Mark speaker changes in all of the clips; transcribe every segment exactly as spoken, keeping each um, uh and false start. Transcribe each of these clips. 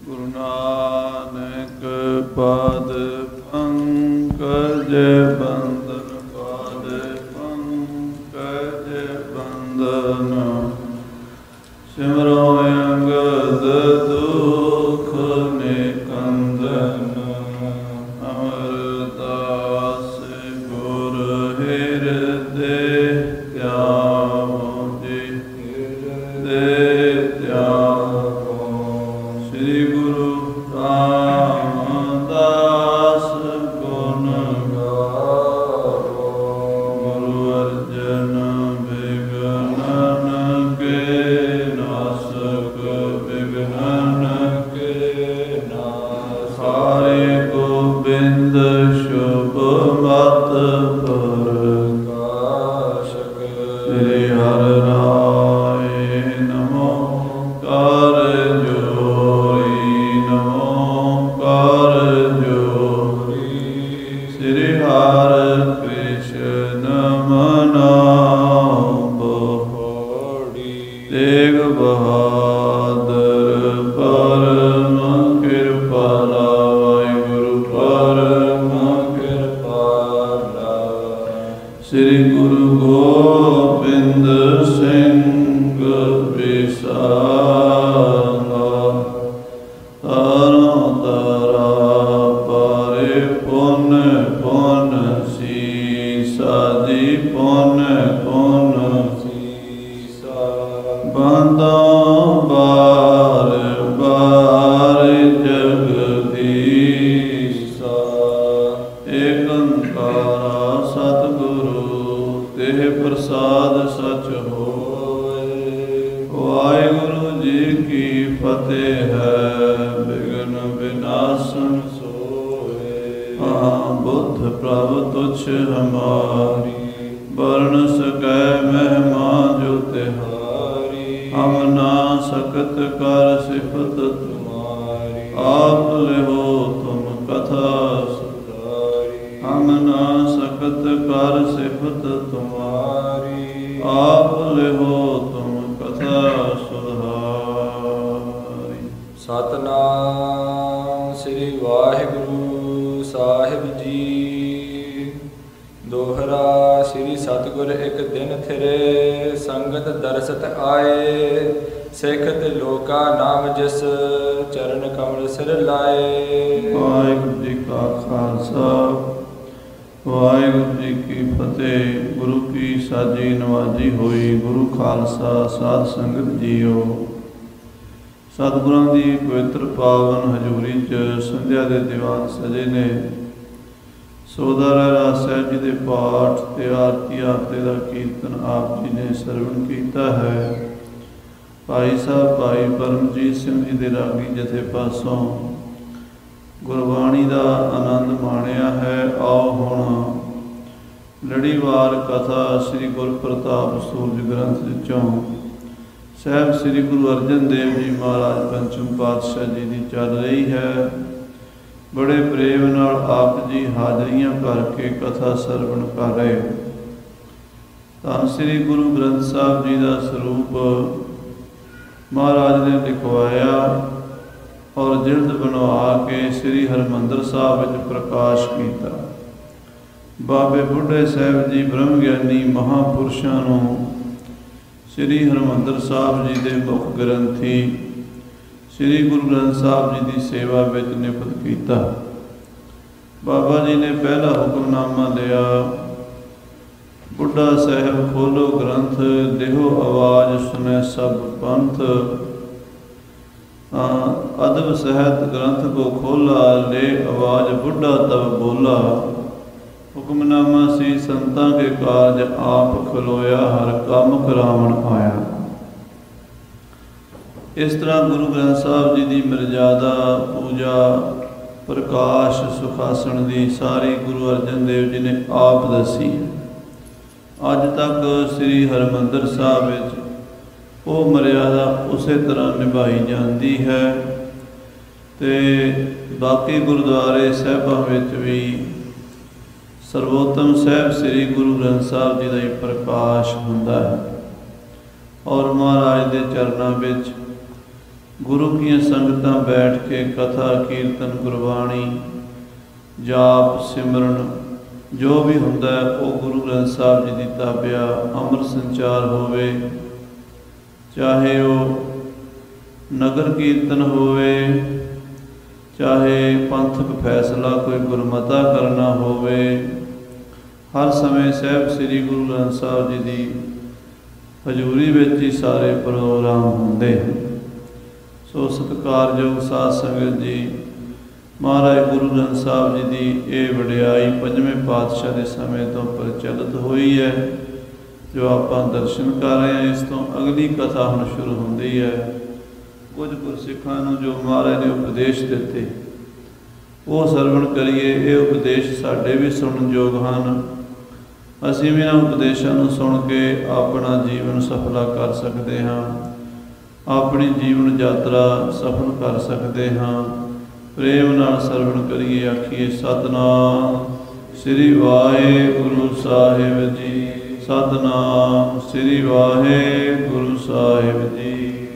Speaker 1: ਗੁਰੂ ਨਾਨਕ ਪਾਦ ਪੰਕਜ ਬੰਦਨ ਪਾਦ ਪੰਕਜ ਬੰਦਨ ਸਿਮਰੋ ਅੰਗਦ ਦੁਖ ਨਿਕੰਦਨ ਅਮਰਦਾਸ ਗੁਰ ਹਿਰਦੇ ਧਿਆਵੋ ਜੀ ਹਿਰਦੇ ਧਿਆਵੋ। ਸ੍ਰੀ ਗੁਰੂ ਰਾਮਦਾਸ ਗੁਣ ਗਾਵੋ। ਗੁਰੂ ਅਰਜਨ ਬਿਗਨਨ ਕੇ ਨਾਸਕ ਬਿਗਨਨ ਕੇ ਨਾਸਕ। ਹਰਿ ਗੋਬਿੰਦ ਸ਼ੁਭ ਮਤ ਪ੍ਰਕਾਸ਼ਕ। ਸ੍ਰੀ ਹਰਿ ਰਾਏ ਨਮੋ ਕਰ ਜੋਰੀ ਨਮੋ ਕਰ ਜੋਰੀ। ਸ੍ਰੀ ਹਰਿ ਕ੍ਰਿਸ਼ਨ ਮਨਾਉ ਬੋੜੀ। ਤੇਗ ਬਹਾਦਰ ਪਰਮ ਕਿਰਪਾਲਾ ਵਾਹਿਗੁਰੂ ਪਰਮ ਕਿਰਪਾਲਾ। ਸ੍ਰੀ ਗੁਰੂ ਗੋਬਿੰਦ ਸਿੰਘ ਵਿਸਾਲਾ। ਤਾਰੋ ਤਾਰਾ ਪਾਰੇ ਪੁੰਨ ਪੁੰਨ ਸੀਸਾ ਜੀ ਪੁੰਨ ਪੁੰਨ ਸੀਸਾ। ਬੰਦੋਂ ਬਾਰ ਬਾਰ ਜਗਦੀਸਾ। ਏਕ ਓੰਕਾਰਾ ਸਤਿਗੁਰੂ ਤਿਹ ਪ੍ਰਸਾਦ ਸਚ ਹੋਇ। ਵਾਹਿਗੁਰੂ ਜੀ ਕੀ ਫਤਿਹ ਹੈ ਬਿਘਨ ਵਿਨਾਸ਼ਨ ਸੋਇ। ਹਾਂ ਬੁੱਧ ਪ੍ਰਭ ਤੁਛ ਹਮਾਰੀ ਵਰਨ ਸਕੈ ਮਹਿਮਾ ਜੋ ਤਿਹਾਰੀ। ਹਮ ਨਾ ਸਕਤ ਕਰ ਸਿਫਤ ਤੁਮਾਰੀ ਆਪ ਲਿਹੋ ਤੁਮ ਕਥਾ ਸੁਧਾਰੀ। ਹਮ ਨਾ ਸਕਤ ਕਰ ਸਿਫਤ ਤੁਮਾਰੀ ਆਪ ਲਿਹੋ ਤੁਮ ਕਥਾ ਸੁਧਾਰੀ।
Speaker 2: ਸਤਿਨਾਮ ਸ੍ਰੀ ਵਾਹਿਗੁਰੂ ਸਾਹਿਬ ਜੀ। ਦੋਹਰਾ ਸ੍ਰੀ ਸਤਿਗੁਰ ਇੱਕ ਦਿਨ ਥਿਰੇ ਸੰਗਤ ਦਰਸਤ ਆਏ। ਸਿੱਖ ਤੇ ਲੋਕਾ ਨਾਮ ਜਿਸ ਚਰਨ ਕਮਲ ਸਿਰ ਲਾਏ।
Speaker 1: ਵਾਹਿਗੁਰੂ ਜੀ ਕਾ ਖਾਲਸਾ ਵਾਹਿਗੁਰੂ ਜੀ ਕੀ ਫਤਿਹ। ਗੁਰੂ ਕੀ ਸਾਜੀ ਨਵਾਜੀ ਹੋਈ। ਗੁਰੂ ਖਾਲਸਾ ਸਾਧ ਸੰਗਤ ਜੀਓ। ਸਤਿਗੁਰਾਂ ਦੀ ਪਵਿੱਤਰ ਪਾਵਨ ਹਜ਼ੂਰੀ 'ਚ ਸੰਧਿਆ ਦੇ ਦੀਵਾਨ ਸਜੇ ਨੇ। ਸੋਦਾ ਰਹਿਰਾਸ ਸਾਹਿਬ ਜੀ ਦੇ ਪਾਠ ਤੇ ਆਰਤੀ ਹਫ਼ਤੇ ਦਾ ਕੀਰਤਨ ਆਪ ਜੀ ਨੇ ਸਰਵਣ ਕੀਤਾ ਹੈ। ਭਾਈ ਸਾਹਿਬ ਭਾਈ ਪਰਮਜੀਤ ਸਿੰਘ ਜੀ ਦੇ ਰਾਗੀ ਜਥੇ ਪਾਸੋਂ ਗੁਰਬਾਣੀ ਦਾ ਆਨੰਦ ਮਾਣਿਆ ਹੈ। ਆਓ ਹੁਣ ਲੜੀਵਾਰ ਕਥਾ ਸ੍ਰੀ ਗੁਰਪ੍ਰਤਾਪ ਸੂਰਜ ਗ੍ਰੰਥ ਵਿੱਚੋਂ ਸਾਹਿਬ ਸ੍ਰੀ ਗੁਰੂ ਅਰਜਨ ਦੇਵ ਜੀ ਮਹਾਰਾਜ ਪੰਚਮ ਪਾਤਸ਼ਾਹ ਜੀ ਦੀ ਚੱਲ ਰਹੀ ਹੈ। ਬੜੇ ਪ੍ਰੇਮ ਨਾਲ ਆਪ ਜੀ ਹਾਜ਼ਰੀਆਂ ਕਰਕੇ ਕਥਾ ਸਰਵਣ ਕਰ ਰਹੇ। ਤਾਂ ਸ੍ਰੀ ਗੁਰੂ ਗ੍ਰੰਥ ਸਾਹਿਬ ਜੀ ਦਾ ਸਰੂਪ ਮਹਾਰਾਜ ਨੇ ਲਿਖਵਾਇਆ ਔਰ ਜਿਲਦ ਬਣਵਾ ਕੇ ਸ੍ਰੀ ਹਰਿਮੰਦਰ ਸਾਹਿਬ ਵਿੱਚ ਪ੍ਰਕਾਸ਼ ਕੀਤਾ। ਬਾਬੇ ਬੁੱਢੇ ਸਾਹਿਬ ਜੀ ਬ੍ਰਹਮ ਗਿਆਨੀ ਮਹਾਂਪੁਰਸ਼ਾਂ ਨੂੰ ਸ੍ਰੀ ਹਰਿਮੰਦਰ ਸਾਹਿਬ ਜੀ ਦੇ ਮੁੱਖ ਗ੍ਰੰਥੀ ਸ੍ਰੀ ਗੁਰੂ ਗ੍ਰੰਥ ਸਾਹਿਬ ਜੀ ਦੀ ਸੇਵਾ ਵਿੱਚ ਨਿਯੁਕਤ ਕੀਤਾ। ਬਾਬਾ ਜੀ ਨੇ ਪਹਿਲਾ ਹੁਕਮਨਾਮਾ ਲਿਆ, ਬੁੱਢਾ ਸਾਹਿਬ ਖੋਲੋ ਗ੍ਰੰਥ, ਦੇਹੋ ਆਵਾਜ਼ ਸੁਨੇ ਸਭ ਪੰਥ। ਅਦਬ ਸਹਿਤ ਗ੍ਰੰਥ ਕੋ ਖੋਲਾ, ਲੈ ਆਵਾਜ਼ ਬੁੱਢਾ ਤਬ ਬੋਲਾ। ਹੁਕਮਨਾਮਾ ਸੀ ਸੰਤਾਂ ਕੇ ਕਾਰਜ ਆਪ ਖਲੋਇਆ, ਹਰ ਕੰਮ ਕਰਾਵਣ ਆਇਆ। ਇਸ ਤਰ੍ਹਾਂ ਗੁਰੂ ਗ੍ਰੰਥ ਸਾਹਿਬ ਜੀ ਦੀ ਮਰਜ਼ਾਦਾ ਪੂਜਾ ਪ੍ਰਕਾਸ਼ ਸੁਖਾਸਣ ਦੀ ਸਾਰੀ ਗੁਰੂ ਅਰਜਨ ਦੇਵ ਜੀ ਨੇ ਆਪ ਦੱਸੀ। ਅੱਜ ਤੱਕ ਸ੍ਰੀ ਹਰਿਮੰਦਰ ਸਾਹਿਬ ਵਿੱਚ ਉਹ ਮਰਿਆਦਾ ਉਸੇ ਤਰ੍ਹਾਂ ਨਿਭਾਈ ਜਾਂਦੀ ਹੈ ਤੇ ਬਾਕੀ ਗੁਰਦੁਆਰੇ ਸਾਹਿਬਾਂ ਵਿੱਚ ਵੀ ਸਰਵੋਤਮ ਸਾਹਿਬ ਸ੍ਰੀ ਗੁਰੂ ਗ੍ਰੰਥ ਸਾਹਿਬ ਜੀ ਦਾ ਹੀ ਪ੍ਰਕਾਸ਼ ਹੁੰਦਾ ਹੈ। ਔਰ ਮਹਾਰਾਜ ਦੇ ਚਰਨਾਂ ਵਿੱਚ ਗੁਰੂ ਕੀਆਂ ਸੰਗਤਾਂ ਬੈਠ ਕੇ ਕਥਾ ਕੀਰਤਨ ਗੁਰਬਾਣੀ ਜਾਪ ਸਿਮਰਨ ਜੋ ਵੀ ਹੁੰਦਾ ਹੈ ਉਹ ਗੁਰੂ ਗ੍ਰੰਥ ਸਾਹਿਬ ਜੀ ਦੀ ਤਾਬਿਆ ਅੰਮ੍ਰਿਤ ਸੰਚਾਰ ਹੋਵੇ, ਚਾਹੇ ਉਹ ਨਗਰ ਕੀਰਤਨ ਹੋਵੇ, ਚਾਹੇ ਪੰਥਕ ਫੈਸਲਾ ਕੋਈ ਗੁਰਮਤਾ ਕਰਨਾ ਹੋਵੇ, ਹਰ ਸਮੇਂ ਸਾਹਿਬ ਸ੍ਰੀ ਗੁਰੂ ਗ੍ਰੰਥ ਸਾਹਿਬ ਜੀ ਦੀ ਹਜ਼ੂਰੀ ਵਿੱਚ ਹੀ ਸਾਰੇ ਪ੍ਰੋਗਰਾਮ ਹੁੰਦੇ ਹਨ। ਸੋ ਸਤਿਕਾਰਯੋਗ ਸਾਧ ਸੰਗਤ ਜੀ, ਮਹਾਰਾਜ ਗੁਰੂ ਗ੍ਰੰਥ ਸਾਹਿਬ ਜੀ ਦੀ ਇਹ ਵਡਿਆਈ ਪੰਜਵੇਂ ਪਾਤਸ਼ਾਹ ਦੇ ਸਮੇਂ ਤੋਂ ਪ੍ਰਚਲਿਤ ਹੋਈ ਹੈ, ਜੋ ਆਪਾਂ ਦਰਸ਼ਨ ਕਰ ਰਹੇ ਹਾਂ। ਇਸ ਤੋਂ ਅਗਲੀ ਕਥਾ ਹੁਣ ਸ਼ੁਰੂ ਹੁੰਦੀ ਹੈ। ਕੁਝ ਗੁਰਸਿੱਖਾਂ ਨੂੰ ਜੋ ਮਹਾਰਾਜ ਨੇ ਉਪਦੇਸ਼ ਦਿੱਤੇ ਉਹ ਸਰਵਣ ਕਰੀਏ। ਇਹ ਉਪਦੇਸ਼ ਸਾਡੇ ਵੀ ਸੁਣਨਯੋਗ ਹਨ। ਅਸੀਂ ਵੀ ਇਹਨਾਂ ਉਪਦੇਸ਼ਾਂ ਨੂੰ ਸੁਣ ਕੇ ਆਪਣਾ ਜੀਵਨ ਸਫਲਾ ਕਰ ਸਕਦੇ ਹਾਂ, ਆਪਣੀ ਜੀਵਨ ਯਾਤਰਾ ਸਫਲ ਕਰ ਸਕਦੇ ਹਾਂ। ਪ੍ਰੇਮ ਨਾਲ ਸਰਵਣ ਕਰੀਏ, ਆਖੀਏ ਸਤਿਨਾਮ ਸ੍ਰੀ ਵਾਹਿਗੁਰੂ ਸਾਹਿਬ ਜੀ, ਸਤਿਨਾਮ ਸ੍ਰੀ ਵਾਹਿਗੁਰੂ ਸਾਹਿਬ ਜੀ।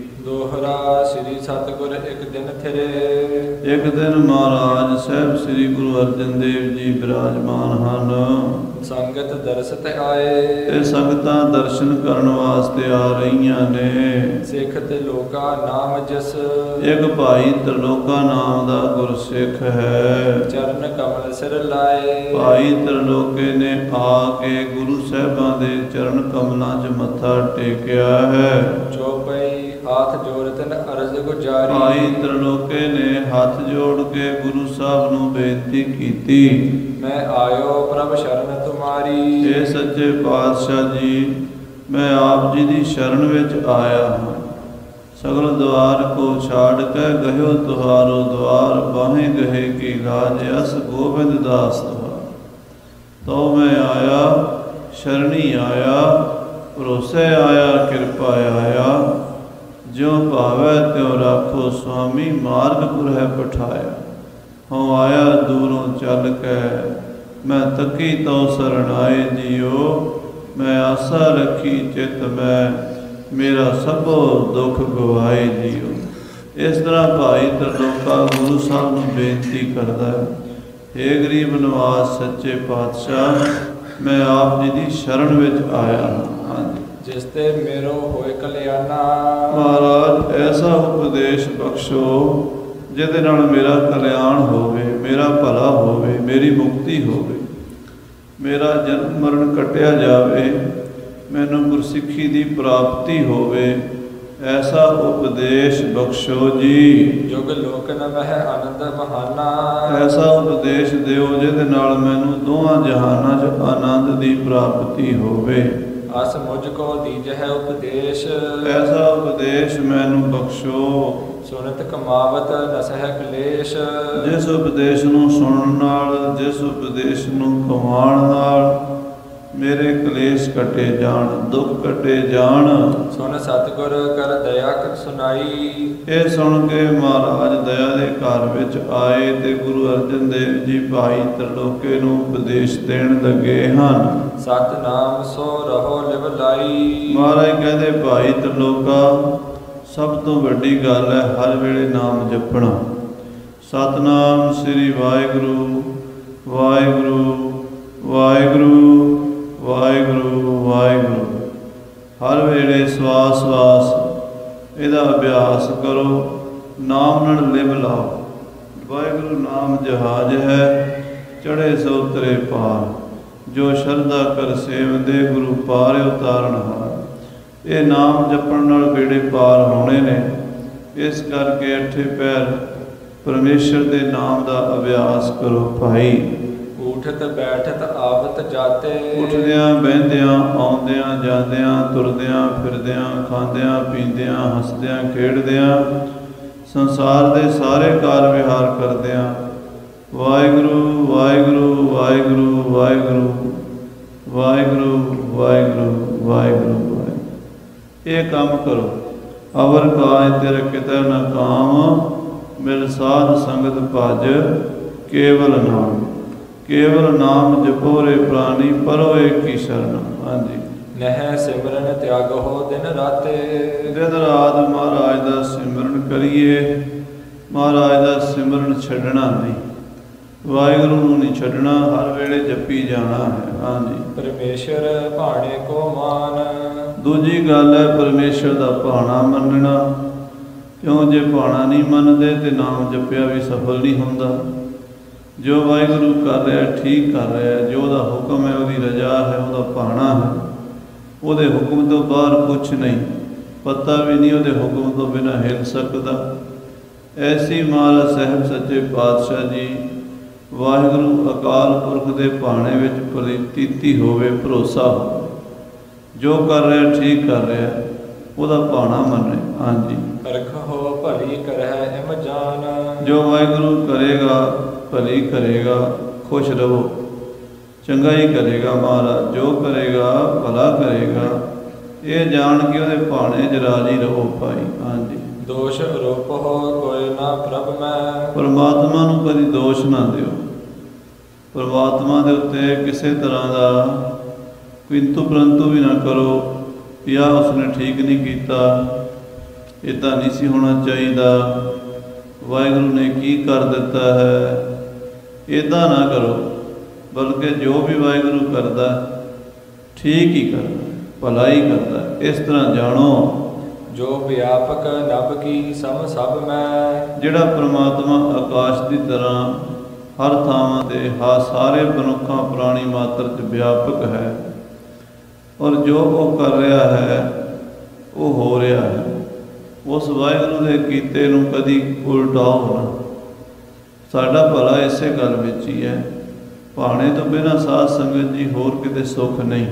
Speaker 2: ਦੋਹਰਾ ਸ੍ਰੀ ਸਤਿਗੁਰ ਇੱਕ ਦਿਨ ਥਿਰੇ।
Speaker 1: ਇੱਕ ਦਿਨ ਮਹਾਰਾਜ ਸਾਹਿਬ ਸ੍ਰੀ ਗੁਰੂ ਅਰਜਨ ਦੇਵ ਜੀ ਬਿਰਾਜਮਾਨ ਹਨ।
Speaker 2: ਸੰਗਤ ਦਰਸਤ ਆਏ।
Speaker 1: ਤੇ ਸੰਗਤਾਂ ਦਰਸ਼ਨ ਕਰਨ ਵਾਸਤੇ ਆ ਰਹੀਆਂ ਨੇ।
Speaker 2: ਸਿੱਖ ਤੇ ਲੋਕਾ ਨਾਮ ਜਿਸ।
Speaker 1: ਇੱਕ ਭਾਈ ਤਰਲੋਕਾ ਨਾਮ ਦਾ ਗੁਰਸਿੱਖ ਹੈ।
Speaker 2: ਚਰਨ ਕਮਲ ਸਿਰ ਲਾਏ।
Speaker 1: ਭਾਈ ਤਰਲੋਕੇ ਨੇ ਆ ਕੇ ਗੁਰੂ ਸਾਹਿਬਾਂ ਦੇ ਚਰਨ ਕਮਲਾਂ 'ਚ ਮੱਥਾ ਟੇਕਿਆ ਹੈ।
Speaker 2: ਚੌਪਈ ਹੱਥ ਜੋੜ ਤਨ ਅਰਜ਼ ਗੁਜ਼ਾਰੀ।
Speaker 1: ਭਾਈ ਤਰਲੋਕੇ ਨੇ ਹੱਥ ਜੋੜ ਕੇ ਗੁਰੂ ਸਾਹਿਬ ਨੂੰ ਬੇਨਤੀ ਕੀਤੀ,
Speaker 2: ਮੈਂ ਆਇਓ ਪ੍ਰਭ ਸ਼ਰਨ ਤੁਮਾਰੀ।
Speaker 1: ਇਹ ਸੱਚੇ ਪਾਤਸ਼ਾਹ ਜੀ, ਮੈਂ ਆਪ ਜੀ ਦੀ ਸ਼ਰਨ ਵਿੱਚ ਆਇਆ ਹਾਂ। ਸਗਲ ਦੁਆਰ ਕੋ ਛਾੜ ਕੇ ਗਹਿਓ ਤੁਹਾਰੋ ਦੁਆਰ, ਬਾਹੇ ਗਹੇ ਕੀ ਲਾਜ ਅਸ ਗੋਬਿੰਦ ਦਾਸ ਤੁਹਾਰ। ਤੋ ਮੈਂ ਆਇਆ, ਸ਼ਰਣੀ ਆਇਆ, ਭਰੋਸੇ ਆਇਆ, ਕਿਰਪਾ ਆਇਆ। ਜਿਉ ਭਾਵੈ ਤਿਉ ਰਾਖੋ ਸੁਆਮੀ, ਮਾਰਗਪੁਰ ਹੈ ਪਠਾਇਆ। ਹਉ ਆਇਆ ਦੂਰੋਂ ਚੱਲ ਕੇ, ਮੈਂ ਤੱਕੀ ਤਉ ਸਰਣ ਆਏ ਜੀਓ। ਮੈਂ ਆਸਾ ਰੱਖੀ ਚਿਤ ਮੈਂ, ਮੇਰਾ ਸਭੋ ਦੁੱਖ ਗਵਾਏ ਜੀਓ। ਇਸ ਤਰ੍ਹਾਂ ਭਾਈ ਤਰਲੋਕਾ ਗੁਰੂ ਸਾਹਿਬ ਨੂੰ ਬੇਨਤੀ ਕਰਦਾ ਹੈ, ਹੇ ਗਰੀਬ ਨਿਵਾਸ ਸੱਚੇ ਪਾਤਸ਼ਾਹ, ਮੈਂ ਆਪ ਜੀ ਦੀ ਸ਼ਰਨ ਵਿੱਚ ਆਇਆ ਹਾਂ। ਹਾਂਜੀ,
Speaker 2: ਜਿਸ ਤੇ ਮੇਰੋ ਹੋਏ ਕਲਿਆਣਾ।
Speaker 1: ਮਹਾਰਾਜ ਐਸਾ ਉਪਦੇਸ਼ ਬਖਸ਼ੋ ਜਿਹਦੇ ਨਾਲ ਮੇਰਾ ਕਲਿਆਣ ਹੋਵੇ, ਮੇਰਾ ਭਲਾ ਹੋਵੇ, ਮੇਰੀ ਮੁਕਤੀ ਹੋਵੇ, ਮੇਰਾ ਜਨਮ ਮਰਨ ਕੱਟਿਆ ਜਾਵੇ, ਮੈਨੂੰ ਗੁਰਸਿੱਖੀ ਦੀ ਪ੍ਰਾਪਤੀ ਹੋਵੇ। ਐਸਾ ਉਪਦੇਸ਼ ਬਖਸ਼ੋ ਜੀ।
Speaker 2: ਜੁਗ ਲੋਕ ਨ ਮਹਿ ਆਨੰਦ ਬਹਾਨਾ।
Speaker 1: ਐਸਾ ਉਪਦੇਸ਼ ਦਿਓ ਜਿਹਦੇ ਨਾਲ ਮੈਨੂੰ ਦੋਹਾਂ ਜਹਾਨਾਂ 'ਚ ਆਨੰਦ ਦੀ ਪ੍ਰਾਪਤੀ ਹੋਵੇ।
Speaker 2: ਅਸ ਮੁਝ ਕੋ ਦੀਜਹਿ ਉਪਦੇਸ਼।
Speaker 1: ਐਸਾ ਉਪਦੇਸ਼ ਮੈਨੂੰ ਬਖਸ਼ੋ
Speaker 2: ਸੁਨਤ ਕਮਾਵਤ ਨਸਹਿ ਕਲੇਸ਼।
Speaker 1: ਜਿਸ ਉਪਦੇਸ਼ ਨੂੰ ਸੁਣਨ ਨਾਲ, ਜਿਸ ਉਪਦੇਸ਼ ਨੂੰ ਕਮਾਉਣ ਨਾਲ ਮੇਰੇ ਕਲੇਸ਼ ਕੱਟੇ ਜਾਣ, ਦੁੱਖ ਕੱਟੇ ਜਾਣ।
Speaker 2: ਸੁਨ ਸਤਿਗੁਰ ਕਰ ਦਇਆ ਕਰ ਸੁਨਾਈ।
Speaker 1: ਇਹ ਸੁਣ ਕੇ ਮਹਾਰਾਜ ਦਇਆ ਦੇ ਘਰ ਵਿੱਚ ਆਏ ਤੇ ਗੁਰੂ ਅਰਜਨ ਦੇਵ ਜੀ ਭਾਈ ਤਰਲੋਕੇ ਨੂੰ ਉਪਦੇਸ਼ ਦੇਣ ਲੱਗੇ ਹਨ।
Speaker 2: ਸਤਿਨਾਮ ਸੋ ਰਹੋ ਲਿਵ ਲਾਈ।
Speaker 1: ਮਹਾਰਾਜ ਕਹਿੰਦੇ, ਭਾਈ ਤਰਲੋਕਾ, ਸਭ ਤੋਂ ਵੱਡੀ ਗੱਲ ਹੈ ਹਰ ਵੇਲੇ ਨਾਮ ਜਪਣਾ। ਸਤਿਨਾਮ ਸ੍ਰੀ ਵਾਹਿਗੁਰੂ ਵਾਹਿਗੁਰੂ ਵਾਹਿਗੁਰੂ ਵਾਹਿਗੁਰੂ ਵਾਹਿਗੁਰੂ। ਹਰ ਵੇਲੇ ਸਵਾਸ ਸਵਾਸ ਇਹਦਾ ਅਭਿਆਸ ਕਰੋ, ਨਾਮ ਨਾਲ ਲਿਵ ਲਾਓ। ਵਾਹਿਗੁਰੂ ਨਾਮ ਜਹਾਜ਼ ਹੈ, ਚੜ੍ਹੇ ਸੋ ਉਤਰੇ ਪਾਰ। ਜੋ ਸ਼ਰਧਾ ਕਰ ਸੇਵਦੇ, ਗੁਰੂ ਪਾਰ ਉਤਾਰਨ ਹਾਰ। ਇਹ ਨਾਮ ਜਪਣ ਨਾਲ ਬੇੜੇ ਪਾਰ ਹੋਣੇ ਨੇ। ਇਸ ਕਰਕੇ ਅੱਠੇ ਪੈਰ ਪਰਮੇਸ਼ਰ ਦੇ ਨਾਮ ਦਾ ਅਭਿਆਸ ਕਰੋ ਭਾਈ।
Speaker 2: ਉਠਤ ਬੈਠਤ ਆਵਤ ਜਾਤੇ।
Speaker 1: ਉੱਠਦਿਆਂ ਬਹਿੰਦਿਆਂ, ਆਉਂਦਿਆਂ ਜਾਂਦਿਆਂ, ਤੁਰਦਿਆਂ ਫਿਰਦਿਆਂ, ਖਾਂਦਿਆਂ ਪੀਂਦਿਆਂ, ਹੱਸਦਿਆਂ ਖੇਡਦਿਆਂ, ਸੰਸਾਰ ਦੇ ਸਾਰੇ ਕਾਰ ਵਿਹਾਰ ਕਰਦਿਆਂ ਵਾਹਿਗੁਰੂ ਵਾਹਿਗੁਰੂ ਵਾਹਿਗੁਰੂ ਵਾਹਿਗੁਰੂ ਵਾਹਿਗੁਰੂ ਵਾਹਿਗੁਰੂ ਵਾਹਿਗੁਰੂ। ਇਹ ਕੰਮ ਕਰੋ। ਅਵਰ ਕਾਜ ਤੇਰੇ ਕਿਤੇ ਨਾ ਕਾਮ, ਮਿਲ ਸਾਧ ਸੰਗਤ ਭਜ ਕੇਵਲ ਨਾਮ। ਕੇਵਲ ਨਾਮ ਜਪੋ ਰੇ ਪ੍ਰਾਨੀ, ਪਰੋ ਏਕ ਹੀ ਸ਼ਰਨ। ਹਾਂਜੀ,
Speaker 2: ਨਹਿ ਸਿਮਰਨ ਤਿਆਗੋ ਦਿਨ ਰਾਤੇ।
Speaker 1: ਦਿਨ ਰਾਤ ਮਹਾਰਾਜ ਦਾ ਸਿਮਰਨ ਕਰੀਏ। ਮਹਾਰਾਜ ਦਾ ਸਿਮਰਨ ਛੱਡਣਾ ਨਹੀਂ, ਵਾਹਿਗੁਰੂ ਨੂੰ ਨਹੀਂ ਛੱਡਣਾ, ਹਰ ਵੇਲੇ ਜਪੀ ਜਾਣਾ ਹੈ। ਹਾਂਜੀ,
Speaker 2: ਪਰਮੇਸ਼ਰ ਭਾਣੇ ਕੋ ਮਾਨ।
Speaker 1: ਦੂਜੀ ਗੱਲ ਹੈ ਪਰਮੇਸ਼ਰ ਦਾ ਭਾਣਾ ਮੰਨਣਾ। ਕਿਉਂ? ਜੇ ਭਾਣਾ ਨਹੀਂ ਮੰਨਦੇ ਤੇ ਨਾਮ ਜਪਿਆ ਵੀ ਸਫਲ ਨਹੀਂ ਹੁੰਦਾ। ਜੋ ਵਾਹਿਗੁਰੂ ਕਰ ਰਿਹਾ ਠੀਕ ਕਰ ਰਿਹਾ, ਜੋ ਉਹਦਾ ਹੁਕਮ ਹੈ, ਉਹਦੀ ਰਜਾ ਹੈ, ਉਹਦਾ ਭਾਣਾ ਹੈ, ਉਹਦੇ ਹੁਕਮ ਤੋਂ ਬਾਹਰ ਕੁਛ ਨਹੀਂ, ਪਤਾ ਵੀ ਨਹੀਂ ਉਹਦੇ ਹੁਕਮ ਤੋਂ ਬਿਨਾਂ ਹਿਲ ਸਕਦਾ। ਐਸੀ ਮਹਾਰਾਜ ਸਾਹਿਬ ਸੱਚੇ ਪਾਤਸ਼ਾਹ ਜੀ ਵਾਹਿਗੁਰੂ ਅਕਾਲ ਪੁਰਖ ਦੇ ਭਾਣੇ ਵਿੱਚ ਪ੍ਰਤੀਤੀ ਹੋਵੇ, ਭਰੋਸਾ ਹੋਵੇ, ਜੋ ਕਰ ਰਿਹਾ ਠੀਕ ਕਰ ਰਿਹਾ, ਉਹਦਾ ਭਾਣਾ ਮੰਨੇ। ਹਾਂਜੀ,
Speaker 2: ਰਖੋ ਭਲੀ ਕਰਹਿ ਇਮ ਜਾਨ। ਜੋ
Speaker 1: ਵਾਹਿਗੁਰੂ ਕਰੇਗਾ ਭਲੀ ਕਰੇਗਾ, ਖੁਸ਼ ਰਹੋ, ਚੰਗਾ ਹੀ ਕਰੇਗਾ ਮਹਾਰਾਜ, ਜੋ ਕਰੇਗਾ ਭਲਾ ਕਰੇਗਾ, ਇਹ ਜਾਣ ਕੇ ਉਹਦੇ ਭਾਣੇ 'ਚ ਰਾਜੀ ਰਹੋ ਭਾਈ। ਹਾਂਜੀ,
Speaker 2: ਦੋਸ਼ ਆਰੋਪ ਹੋ ਕੋਈ ਨਾ ਪ੍ਰਭ ਮੈਂ।
Speaker 1: ਪਰਮਾਤਮਾ ਨੂੰ ਕਦੀ ਦੋਸ਼ ਨਾ ਦਿਓ। ਪਰਮਾਤਮਾ ਦੇ ਉੱਤੇ ਕਿਸੇ ਤਰ੍ਹਾਂ ਦਾ ਕਿੰਤੂ ਪਰੰਤੂ ਵੀ ਨਾ ਕਰੋ ਵੀ ਆਹ ਉਸਨੇ ਠੀਕ ਨਹੀਂ ਕੀਤਾ, ਇੱਦਾਂ ਨਹੀਂ ਸੀ ਹੋਣਾ ਚਾਹੀਦਾ, ਵਾਹਿਗੁਰੂ ਨੇ ਕੀ ਕਰ ਦਿੱਤਾ ਹੈ, ਇੱਦਾਂ ਨਾ ਕਰੋ। ਬਲਕਿ ਜੋ ਵੀ ਵਾਹਿਗੁਰੂ ਕਰਦਾ ਠੀਕ ਹੀ ਕਰਦਾ, ਭਲਾ ਹੀ ਕਰਦਾ। ਇਸ ਤਰ੍ਹਾਂ ਜਾਣੋ
Speaker 2: ਜੋ ਵਿਆਪਕ ਨਭ ਕੀ ਸਮ ਸਭ ਮੈਂ।
Speaker 1: ਜਿਹੜਾ ਪਰਮਾਤਮਾ ਆਕਾਸ਼ ਦੀ ਤਰ੍ਹਾਂ ਹਰ ਥਾਵਾਂ 'ਤੇ ਹਾ ਸਾਰੇ ਮਨੁੱਖਾਂ ਪ੍ਰਾਣੀ ਮਾਤਰ 'ਚ ਵਿਆਪਕ ਹੈ, ਔਰ ਜੋ ਉਹ ਕਰ ਰਿਹਾ ਹੈ ਉਹ ਹੋ ਰਿਹਾ ਹੈ। ਉਸ ਵਾਹਿਗੁਰੂ ਦੇ ਕੀਤੇ ਨੂੰ ਕਦੀ ਉਲਟਾਓ ਨਾ। ਸਾਡਾ ਭਲਾ ਇਸੇ ਗੱਲ ਵਿੱਚ ਹੀ ਹੈ। ਭਾਣੇ ਤੋਂ ਬਿਨਾਂ ਸਾਧ ਸੰਗਤ ਜੀ ਹੋਰ ਕਿਤੇ ਸੁੱਖ ਨਹੀਂ।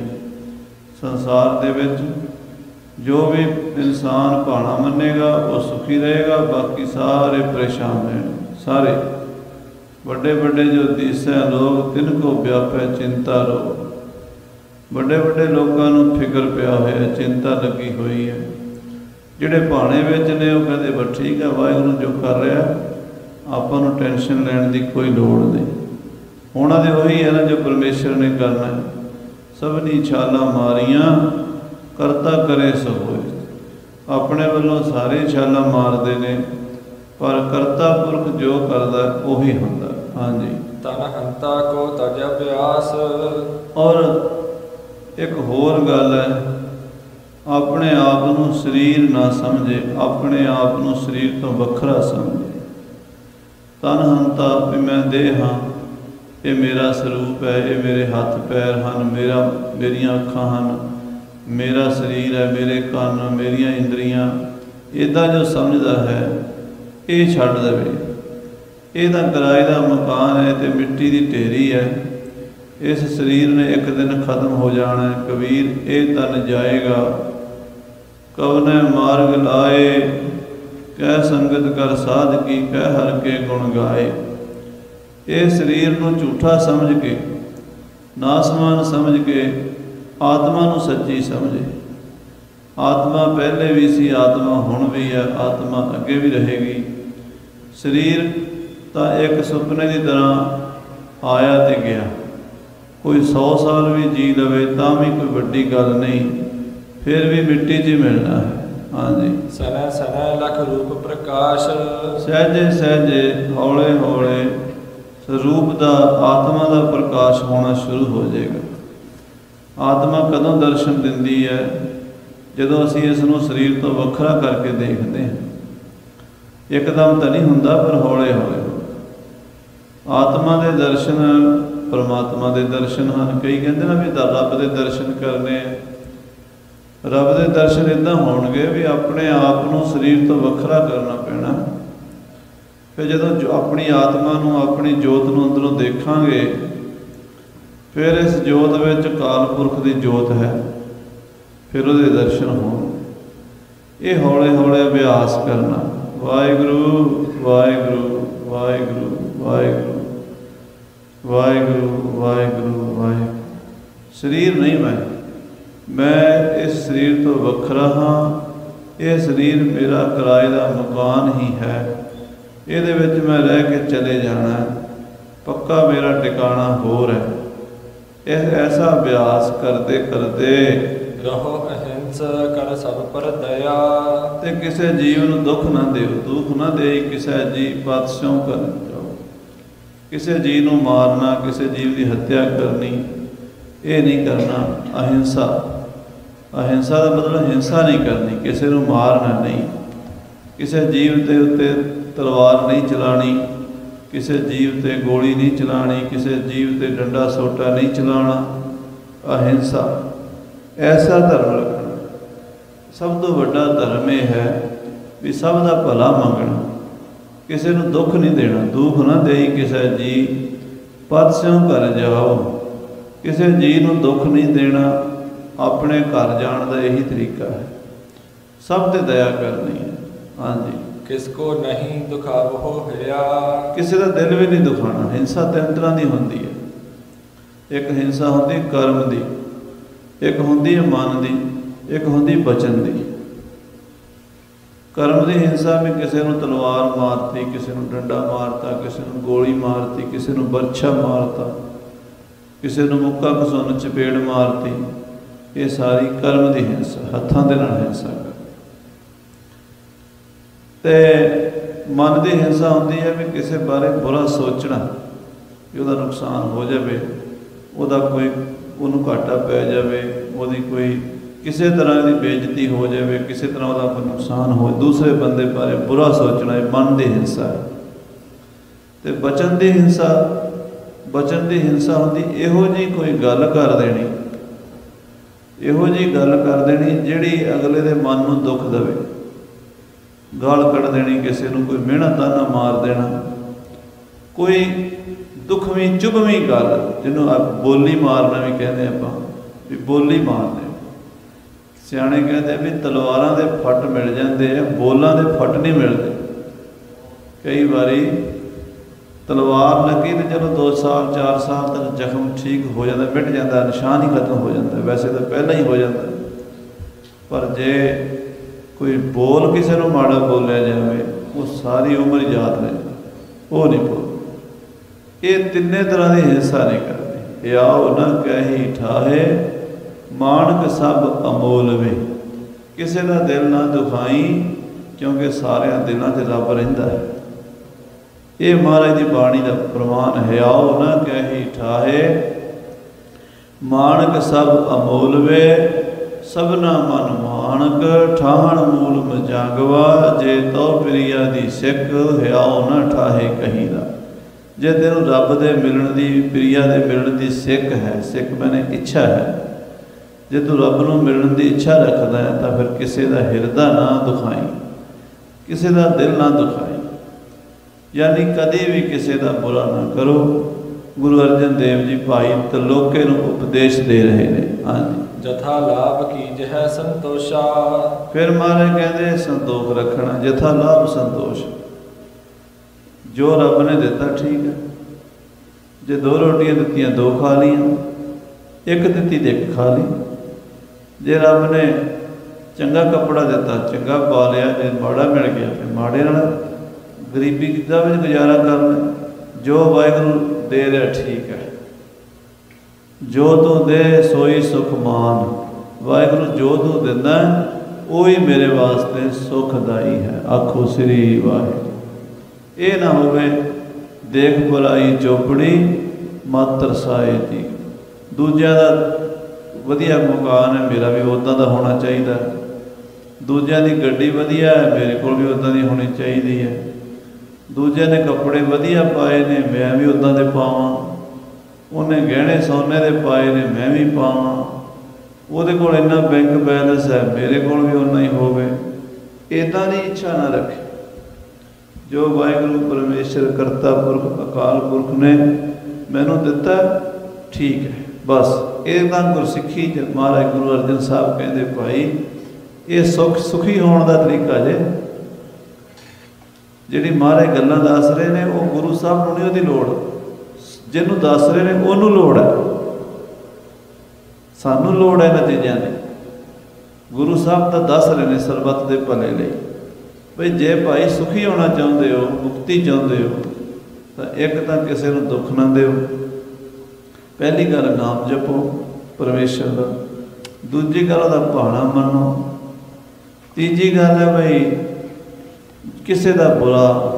Speaker 1: ਸੰਸਾਰ ਦੇ ਵਿੱਚ ਜੋ ਵੀ ਇਨਸਾਨ ਭਾਣਾ ਮੰਨੇਗਾ ਉਹ ਸੁਖੀ ਰਹੇਗਾ, ਬਾਕੀ ਸਾਰੇ ਪਰੇਸ਼ਾਨ ਰਹਿਣ। ਸਾਰੇ ਵੱਡੇ ਵੱਡੇ ਜੋ ਦੀਸੈ ਲੋਕ ਤਿਨ ਕੋ ਵਿਆਪੈ ਚਿੰਤਾ ਰੋ। ਵੱਡੇ ਵੱਡੇ ਲੋਕਾਂ ਨੂੰ ਫਿਕਰ ਪਿਆ ਹੋਇਆ, ਚਿੰਤਾ ਲੱਗੀ ਹੋਈ ਹੈ। ਜਿਹੜੇ ਭਾਣੇ ਵਿੱਚ ਨੇ ਉਹ ਕਹਿੰਦੇ ਬਸ ਠੀਕ ਹੈ, ਵਾਹਿਗੁਰੂ ਜੋ ਕਰ ਰਿਹਾ, ਆਪਾਂ ਨੂੰ ਟੈਨਸ਼ਨ ਲੈਣ ਦੀ ਕੋਈ ਲੋੜ ਨਹੀਂ। ਉਹਨਾਂ ਦੇ ਉਹੀ ਹੈ ਨਾ ਜੋ ਪਰਮੇਸ਼ਰ ਨੇ ਕਰਨਾ। ਸਭਨੀ ਛਾਲਾਂ ਮਾਰੀਆਂ ਕਰਤਾ ਕਰੇ ਸੋ ਹੋਏ। ਆਪਣੇ ਵੱਲੋਂ ਸਾਰੇ ਛਾਲਾਂ ਮਾਰਦੇ ਨੇ, ਪਰ ਕਰਤਾ ਪੁਰਖ ਜੋ ਕਰਦਾ ਉਹੀ ਹੁੰਦਾ। ਹਾਂਜੀ,
Speaker 2: ਤਨ ਹੰਤਾ ਕੋ ਤਜ ਅਭਿਆਸ।
Speaker 1: ਔਰ ਇੱਕ ਹੋਰ ਗੱਲ ਹੈ, ਆਪਣੇ ਆਪ ਨੂੰ ਸਰੀਰ ਨਾ ਸਮਝੇ, ਆਪਣੇ ਆਪ ਨੂੰ ਸਰੀਰ ਤੋਂ ਵੱਖਰਾ ਸਮਝੇ। ਤਨ ਹੰਤਾ ਵੀ ਮੈਂ ਦੇਹ ਹਾਂ, ਇਹ ਮੇਰਾ ਸਰੂਪ ਹੈ, ਇਹ ਮੇਰੇ ਹੱਥ ਪੈਰ ਹਨ, ਮੇਰਾ ਮੇਰੀਆਂ ਅੱਖਾਂ ਹਨ, ਮੇਰਾ ਸਰੀਰ ਹੈ, ਮੇਰੇ ਕੰਨ, ਮੇਰੀਆਂ ਇੰਦਰੀਆਂ, ਇੱਦਾਂ ਜੋ ਸਮਝਦਾ ਹੈ ਇਹ ਛੱਡ ਦੇਵੇ। ਇਹ ਤਾਂ ਕਿਰਾਏ ਦਾ ਮਕਾਨ ਹੈ ਅਤੇ ਮਿੱਟੀ ਦੀ ਢੇਰੀ ਹੈ। ਇਸ ਸਰੀਰ ਨੇ ਇੱਕ ਦਿਨ ਖਤਮ ਹੋ ਜਾਣਾ। ਕਬੀਰ ਇਹ ਤਨ ਜਾਏਗਾ, ਕਵਨੇ ਮਾਰਗ ਲਾਏ, ਕਹਿ ਸੰਗਤ ਕਰ ਸਾਧ ਕੀ, ਕਹਿ ਹਰ ਕੇ ਗੁਣ ਗਾਏ। ਇਹ ਸਰੀਰ ਨੂੰ ਝੂਠਾ ਸਮਝ ਕੇ, ਨਾਸਮਾਨ ਸਮਝ ਕੇ ਆਤਮਾ ਨੂੰ ਸੱਚੀ ਸਮਝੇ। ਆਤਮਾ ਪਹਿਲੇ ਵੀ ਸੀ, ਆਤਮਾ ਹੁਣ ਵੀ ਹੈ, ਆਤਮਾ ਅੱਗੇ ਵੀ ਰਹੇਗੀ। ਸਰੀਰ ਤਾਂ ਇੱਕ ਸੁਪਨੇ ਦੀ ਤਰ੍ਹਾਂ ਆਇਆ ਤੇ ਗਿਆ। ਕੋਈ ਸੌ ਸਾਲ ਵੀ ਜੀ ਲਵੇ ਤਾਂ ਵੀ ਕੋਈ ਵੱਡੀ ਗੱਲ ਨਹੀਂ, ਫਿਰ ਵੀ ਮਿੱਟੀ 'ਚ ਹੀ ਮਿਲਣਾ ਹੈ। ਹਾਂਜੀ,
Speaker 2: ਸਨੈ ਸਨੈ ਲਖ ਰੂਪ ਪ੍ਰਕਾਸ਼।
Speaker 1: ਸਹਿਜੇ ਸਹਿਜੇ ਹੌਲੇ ਹੌਲੇ ਸਰੂਪ ਦਾ, ਆਤਮਾ ਦਾ ਪ੍ਰਕਾਸ਼ ਹੋਣਾ ਸ਼ੁਰੂ ਹੋ ਜਾਏਗਾ। ਆਤਮਾ ਕਦੋਂ ਦਰਸ਼ਨ ਦਿੰਦੀ ਹੈ? ਜਦੋਂ ਅਸੀਂ ਇਸ ਨੂੰ ਸਰੀਰ ਤੋਂ ਵੱਖਰਾ ਕਰਕੇ ਦੇਖਦੇ ਹਾਂ। ਇੱਕਦਮ ਤਾਂ ਨਹੀਂ ਹੁੰਦਾ, ਪਰ ਹੌਲੇ ਹੌਲੇ। ਆਤਮਾ ਦੇ ਦਰਸ਼ਨ ਪਰਮਾਤਮਾ ਦੇ ਦਰਸ਼ਨ ਹਨ। ਕਈ ਕਹਿੰਦੇ ਨਾ ਵੀ ਰੱਬ ਦੇ ਦਰਸ਼ਨ ਕਰਨੇ ਆ। ਰੱਬ ਦੇ ਦਰਸ਼ਨ ਇੱਦਾਂ ਹੋਣਗੇ ਵੀ ਆਪਣੇ ਆਪ ਨੂੰ ਸਰੀਰ ਤੋਂ ਵੱਖਰਾ ਕਰਨਾ ਪੈਣਾ। ਫਿਰ ਜਦੋਂ ਜੋ ਆਪਣੀ ਆਤਮਾ ਨੂੰ, ਆਪਣੀ ਜੋਤ ਨੂੰ ਅੰਦਰੋਂ ਦੇਖਾਂਗੇ, ਫਿਰ ਇਸ ਜੋਤ ਵਿੱਚ ਅਕਾਲ ਪੁਰਖ ਦੀ ਜੋਤ ਹੈ, ਫਿਰ ਉਹਦੇ ਦਰਸ਼ਨ ਹੋਣ। ਇਹ ਹੌਲੇ ਹੌਲੇ ਅਭਿਆਸ ਕਰਨਾ। ਵਾਹਿਗੁਰੂ ਵਾਹਿਗੁਰੂ ਵਾਹਿਗੁਰੂ ਵਾਹਿਗੁਰੂ ਵਾਹਿਗੁਰੂ ਵਾਹਿਗੁਰੂ ਵਾਹਿਗੁਰੂ। ਸਰੀਰ ਨਹੀਂ ਮੈਂ, ਮੈਂ ਇਸ ਸਰੀਰ ਤੋਂ ਵੱਖਰਾ ਹਾਂ। ਇਹ ਸਰੀਰ ਮੇਰਾ ਕਿਰਾਏ ਦਾ ਮਕਾਨ ਹੀ ਹੈ। ਇਹਦੇ ਵਿੱਚ ਮੈਂ ਰਹਿ ਕੇ ਚਲੇ ਜਾਣਾ, ਪੱਕਾ ਮੇਰਾ ਟਿਕਾਣਾ ਹੋਰ ਹੈ। ਇਹ ਐਸਾ ਅਭਿਆਸ ਕਰਦੇ ਕਰਦੇ
Speaker 2: ਰਹੋ ਅਹਿੰਸ ਕਰ ਸਭ ਪਰ ਦਇਆ।
Speaker 1: ਤੇ ਕਿਸੇ ਜੀਵ ਨੂੰ ਦੁੱਖ ਨਾ ਦਿਓ, ਦੁੱਖ ਨਾ ਦੇ ਕਿਸੇ ਜੀਵ ਪਾਤਸ਼ਾਹ ਕਰਨ ਜਾਓ। ਕਿਸੇ ਜੀਵ ਨੂੰ ਮਾਰਨਾ, ਕਿਸੇ ਜੀਵ ਦੀ ਹੱਤਿਆ ਕਰਨੀ, ਇਹ ਨਹੀਂ ਕਰਨਾ। ਅਹਿੰਸਾ, ਅਹਿੰਸਾ ਦਾ ਮਤਲਬ ਹਿੰਸਾ ਨਹੀਂ ਕਰਨੀ, ਕਿਸੇ ਨੂੰ ਮਾਰਨਾ ਨਹੀਂ, ਕਿਸੇ ਜੀਵ ਦੇ ਉੱਤੇ ਤਲਵਾਰ ਨਹੀਂ ਚਲਾਣੀ, ਕਿਸੇ ਜੀਵ ਤੇ ਗੋਲੀ ਨਹੀਂ ਚਲਾਣੀ, ਕਿਸੇ ਜੀਵ ਤੇ ਡੰਡਾ ਸੋਟਾ ਨਹੀਂ ਚਲਾਉਣਾ। ਅਹਿੰਸਾ, ਐਸਾ ਧਰਮ ਰੱਖਣਾ। ਸਭ ਤੋਂ ਵੱਡਾ ਧਰਮ ਇਹ ਹੈ ਵੀ ਸਭ ਦਾ ਭਲਾ ਮੰਗਣਾ, ਕਿਸੇ ਨੂੰ ਦੁੱਖ ਨਹੀਂ ਦੇਣਾ। ਦੁੱਖ ਨਾ ਦੇਈ ਕਿਸੇ ਜੀ ਪਦ ਸਿਉ ਘਰ ਜਾਓ। ਕਿਸੇ ਜੀ ਨੂੰ ਦੁੱਖ ਨਹੀਂ ਦੇਣਾ। ਆਪਣੇ ਘਰ ਜਾਣ ਦਾ ਇਹੀ ਤਰੀਕਾ ਹੈ। ਸਭ ਤੇ ਦਇਆ ਕਰਨੀ ਹੈ। ਹਾਂਜੀ,
Speaker 2: ਕਿਸ ਕੋ ਨਹੀਂ ਦੁਖਾਵੋ ਹਿਆ।
Speaker 1: ਕਿਸੇ ਦਾ ਦਿਲ ਵੀ ਨਹੀਂ ਦੁਖਾਉਣਾ। ਹਿੰਸਾ ਤਿੰਨ ਤਰ੍ਹਾਂ ਦੀ ਹੁੰਦੀ ਹੈ। ਇੱਕ ਹਿੰਸਾ ਹੁੰਦੀ ਕਰਮ ਦੀ, ਇੱਕ ਹੁੰਦੀ ਹੈ ਮਨ ਦੀ, ਇੱਕ ਹੁੰਦੀ ਬਚਨ ਦੀ। ਕਰਮ ਦੀ ਹਿੰਸਾ ਵੀ ਕਿਸੇ ਨੂੰ ਤਲਵਾਰ ਮਾਰਤੀ, ਕਿਸੇ ਨੂੰ ਡੰਡਾ ਮਾਰਤਾ, ਕਿਸੇ ਨੂੰ ਗੋਲੀ ਮਾਰਤੀ, ਕਿਸੇ ਨੂੰ ਬਰਛਾ ਮਾਰਤਾ, ਕਿਸੇ ਨੂੰ ਮੁੱਕਾ ਘਸੁੰਨ ਚਪੇੜ ਮਾਰਤੀ। ਇਹ ਸਾਰੀ ਕਰਮ ਦੀ ਹਿੰਸਾ, ਹੱਥਾਂ ਦੇ ਨਾਲ ਹਿੰਸਾ ਕਰ। ਤੇ ਮਨ ਦੀ ਹਿੰਸਾ ਹੁੰਦੀ ਹੈ ਵੀ ਕਿਸੇ ਬਾਰੇ ਬੁਰਾ ਸੋਚਣਾ ਕਿ ਉਹਦਾ ਨੁਕਸਾਨ ਹੋ ਜਾਵੇ, ਉਹਦਾ ਕੋਈ ਉਹਨੂੰ ਘਾਟਾ ਪੈ ਜਾਵੇ, ਉਹਦੀ ਕੋਈ ਕਿਸੇ ਤਰ੍ਹਾਂ ਦੀ ਬੇਇੱਜ਼ਤੀ ਹੋ ਜਾਵੇ, ਕਿਸੇ ਤਰ੍ਹਾਂ ਉਹਦਾ ਕੋਈ ਨੁਕਸਾਨ ਹੋ, ਦੂਸਰੇ ਬੰਦੇ ਬਾਰੇ ਬੁਰਾ ਸੋਚਣਾ, ਇਹ ਮਨ ਦੀ ਹਿੰਸਾ ਹੈ। ਤੇ ਬਚਨ ਦੀ ਹਿੰਸਾ, ਬਚਨ ਦੀ ਹਿੰਸਾ ਹੁੰਦੀ ਇਹੋ ਜਿਹੀ ਕੋਈ ਗੱਲ ਕਰ ਦੇਣੀ, ਇਹੋ ਜਿਹੀ ਗੱਲ ਕਰ ਦੇਣੀ ਜਿਹੜੀ ਅਗਲੇ ਦੇ ਮਨ ਨੂੰ ਦੁੱਖ ਦੇਵੇ। ਗਾਲ ਕੱਢ ਦੇਣੀ ਕਿਸੇ ਨੂੰ, ਕੋਈ ਮਿਹਣਾ ਤਾਨਾ ਮਾਰ ਦੇਣਾ, ਕੋਈ ਦੁਖਵੀਂ ਚੁਭਵੀਂ ਗੱਲ, ਜਿਹਨੂੰ ਆਪ ਬੋਲੀ ਮਾਰਨਾ ਵੀ ਕਹਿੰਦੇ ਆਪਾਂ, ਵੀ ਬੋਲੀ ਮਾਰਦੇ। ਸਿਆਣੇ ਕਹਿੰਦੇ ਵੀ ਤਲਵਾਰਾਂ ਦੇ ਫੱਟ ਮਿਲ ਜਾਂਦੇ ਆ, ਬੋਲਾਂ ਦੇ ਫੱਟ ਨਹੀਂ ਮਿਲਦੇ। ਕਈ ਵਾਰੀ ਤਲਵਾਰ ਲੱਗੀ ਤੇ ਚਲੋ ਦੋ ਸਾਲ ਚਾਰ ਸਾਲ ਤੱਕ ਜ਼ਖਮ ਠੀਕ ਹੋ ਜਾਂਦਾ, ਮਿਟ ਜਾਂਦਾ, ਨਿਸ਼ਾਨ ਹੀ ਖਤਮ ਹੋ ਜਾਂਦਾ, ਵੈਸੇ ਤਾਂ ਪਹਿਲਾਂ ਹੀ ਹੋ ਜਾਂਦਾ। ਪਰ ਜੇ ਕੋਈ ਬੋਲ ਕਿਸੇ ਨੂੰ ਮਾੜਾ ਬੋਲਿਆ ਜਾਵੇ, ਉਹ ਸਾਰੀ ਉਮਰ ਯਾਦ ਰਹਿੰਦਾ, ਉਹ ਨਹੀਂ ਬੋਲ। ਇਹ ਤਿੰਨੇ ਤਰ੍ਹਾਂ ਦੀ ਹਿੰਸਾ ਨਹੀਂ ਕਰਦੇ। ਆਓ ਨਾ ਕਹੀ ਠਾਹੇ ਮਾਣਕ ਸਭ ਅਮੋਲ ਵੇ। ਕਿਸੇ ਦਾ ਦਿਲ ਨਾ ਦੁਖਾਈ, ਕਿਉਂਕਿ ਸਾਰਿਆਂ ਦਿਲਾਂ 'ਚ ਰੱਬ ਰਹਿੰਦਾ ਹੈ। ਇਹ ਮਹਾਰਾਜ ਦੀ ਬਾਣੀ ਦਾ ਪ੍ਰਮਾਣ ਹੈ। ਆਓ ਨਾ ਕਹੀ ਠਾਹੇ ਮਾਣਕ ਸਭ ਅਮੋਲ ਵੇ, ਸਭਨਾ ਮਨ ਮਾਣਕ ਠਾਹਣ ਮੂਲ ਮਜਾਗਵਾ। ਜੇ ਤੋ ਪ੍ਰਿਆ ਦੀ ਸਿੱਖ ਹਿਆਓ ਨਾ ਠਾਹੇ ਕਹੀਦਾ। ਜੇ ਤੈਨੂੰ ਰੱਬ ਦੇ ਮਿਲਣ ਦੀ, ਪ੍ਰਿਆ ਦੇ ਮਿਲਣ ਦੀ ਸਿੱਖ ਹੈ, ਸਿੱਖ ਮੈਨੇ ਇੱਛਾ ਹੈ, ਜੇ ਤੂੰ ਰੱਬ ਨੂੰ ਮਿਲਣ ਦੀ ਇੱਛਾ ਰੱਖਦਾ ਹੈ ਤਾਂ ਫਿਰ ਕਿਸੇ ਦਾ ਹਿਰਦਾ ਨਾ ਦੁਖਾਈ, ਕਿਸੇ ਦਾ ਦਿਲ ਨਾ ਦੁਖਾਈ, ਯਾਨੀ ਕਦੇ ਵੀ ਕਿਸੇ ਦਾ ਬੁਰਾ ਨਾ ਕਰੋ। ਗੁਰੂ ਅਰਜਨ ਦੇਵ ਜੀ ਭਾਈ ਤ੍ਰਿਲੋਕੇ ਨੂੰ ਉਪਦੇਸ਼ ਦੇ ਰਹੇ ਨੇ। ਹਾਂਜੀ,
Speaker 2: ਜਥਾ ਲਾਭ ਕੀਜਹਿ ਸੰਤੋਸ਼ਾ।
Speaker 1: ਫਿਰ ਮਹਾਰਾਜ ਕਹਿੰਦੇ ਸੰਤੋਖ ਰੱਖਣਾ, ਜਥਾ ਲਾਭ ਸੰਤੋਸ਼। ਜੋ ਰੱਬ ਨੇ ਦਿੱਤਾ ਠੀਕ ਹੈ। ਜੇ ਦੋ ਰੋਟੀਆਂ ਦਿੱਤੀਆਂ ਦੋ ਖਾ ਲਈਆਂ, ਇੱਕ ਦਿੱਤੀ ਤੇ ਇੱਕ ਖਾ ਲਈ। ਜੇ ਰੱਬ ਨੇ ਚੰਗਾ ਕੱਪੜਾ ਦਿੱਤਾ ਚੰਗਾ ਪਾ ਲਿਆ, ਜੇ ਮਾੜਾ ਮਿਲ ਗਿਆ ਫਿਰ ਮਾੜੇ ਨਾਲ ਗਰੀਬੀ ਕਿੱਦਾਂ ਵਿੱਚ ਗੁਜ਼ਾਰਾ ਕਰਨਾ। ਜੋ ਵਾਹਿਗੁਰੂ ਦੇ ਰਿਹਾ ਠੀਕ ਹੈ। ਜੋ ਤੂੰ ਦੇ ਸੋਈ ਸੁਖ ਮਾਨ। ਵਾਹਿਗੁਰੂ ਜੋ ਤੂੰ ਦਿੰਦਾ ਉਹੀ ਮੇਰੇ ਵਾਸਤੇ ਸੁਖਦਾਈ ਹੈ। ਆਖੋ ਸ੍ਰੀ ਵਾਹਿਗੁਰੂ। ਇਹ ਨਾ ਹੋਵੇ ਦੇਖ ਭਲਾਈ ਚੋਪੜੀ ਮਤ ਤਰਸਾਏ ਜੀ। ਦੂਜਿਆਂ ਦਾ ਵਧੀਆ ਮਕਾਨ ਹੈ, ਮੇਰਾ ਵੀ ਉੱਦਾਂ ਦਾ ਹੋਣਾ ਚਾਹੀਦਾ। ਦੂਜਿਆਂ ਦੀ ਗੱਡੀ ਵਧੀਆ ਹੈ, ਮੇਰੇ ਕੋਲ ਵੀ ਉੱਦਾਂ ਦੀ ਹੋਣੀ ਚਾਹੀਦੀ ਹੈ। ਦੂਜਿਆਂ ਨੇ ਕੱਪੜੇ ਵਧੀਆ ਪਾਏ ਨੇ, ਮੈਂ ਵੀ ਉੱਦਾਂ ਦੇ ਪਾਵਾਂ। ਉਹਨੇ ਗਹਿਣੇ ਸੋਨੇ ਦੇ ਪਾਏ ਨੇ, ਮੈਂ ਵੀ ਪਾਵਾਂ। ਉਹਦੇ ਕੋਲ ਇੰਨਾ ਬੈਂਕ ਬੈਲੈਂਸ ਹੈ, ਮੇਰੇ ਕੋਲ ਵੀ ਓਨਾ ਹੀ ਹੋਵੇ। ਇੱਦਾਂ ਦੀ ਇੱਛਾ ਨਾ ਰੱਖੇ। ਜੋ ਵਾਹਿਗੁਰੂ ਪਰਮੇਸ਼ਰ ਕਰਤਾ ਪੁਰਖ ਅਕਾਲ ਪੁਰਖ ਨੇ ਮੈਨੂੰ ਦਿੱਤਾ ਠੀਕ ਹੈ, ਬਸ। ਇਹ ਤਾਂ ਗੁਰਸਿੱਖੀ ਮਹਾਰਾਜ ਗੁਰੂ ਅਰਜਨ ਸਾਹਿਬ ਕਹਿੰਦੇ ਭਾਈ ਇਹ ਸੁੱਖ ਸੁਖੀ ਹੋਣ ਦਾ ਤਰੀਕਾ ਜੇ। ਜਿਹੜੀ ਮਹਾਰਾਜ ਗੱਲਾਂ ਦੱਸ ਰਹੇ ਨੇ ਉਹ ਗੁਰੂ ਸਾਹਿਬ ਨੂੰ ਨਹੀਂ ਉਹਦੀ ਲੋੜ, ਜਿਹਨੂੰ ਦੱਸ ਰਹੇ ਨੇ ਉਹਨੂੰ ਲੋੜ ਹੈ। ਸਾਨੂੰ ਲੋੜ ਹੈ ਨਤੀਜਿਆਂ ਦੀ। ਗੁਰੂ ਸਾਹਿਬ ਤਾਂ ਦੱਸ ਰਹੇ ਨੇ ਸਰਬੱਤ ਦੇ ਭਲੇ ਲਈ। ਬਈ ਜੇ ਭਾਈ ਸੁਖੀ ਹੋਣਾ ਚਾਹੁੰਦੇ ਹੋ, ਮੁਕਤੀ ਚਾਹੁੰਦੇ ਹੋ, ਤਾਂ ਇੱਕ ਤਾਂ ਕਿਸੇ ਨੂੰ ਦੁੱਖ ਨਾ ਦਿਓ। ਪਹਿਲੀ ਗੱਲ ਨਾਮ ਜਪੋ ਪਰਮੇਸ਼ਰ ਦਾ। ਦੂਜੀ ਗੱਲ ਉਹਦਾ ਭਾਣਾ ਮੰਨੋ। ਤੀਜੀ ਗੱਲ ਹੈ ਬਈ ਕਿਸੇ ਦਾ ਬੁਰਾ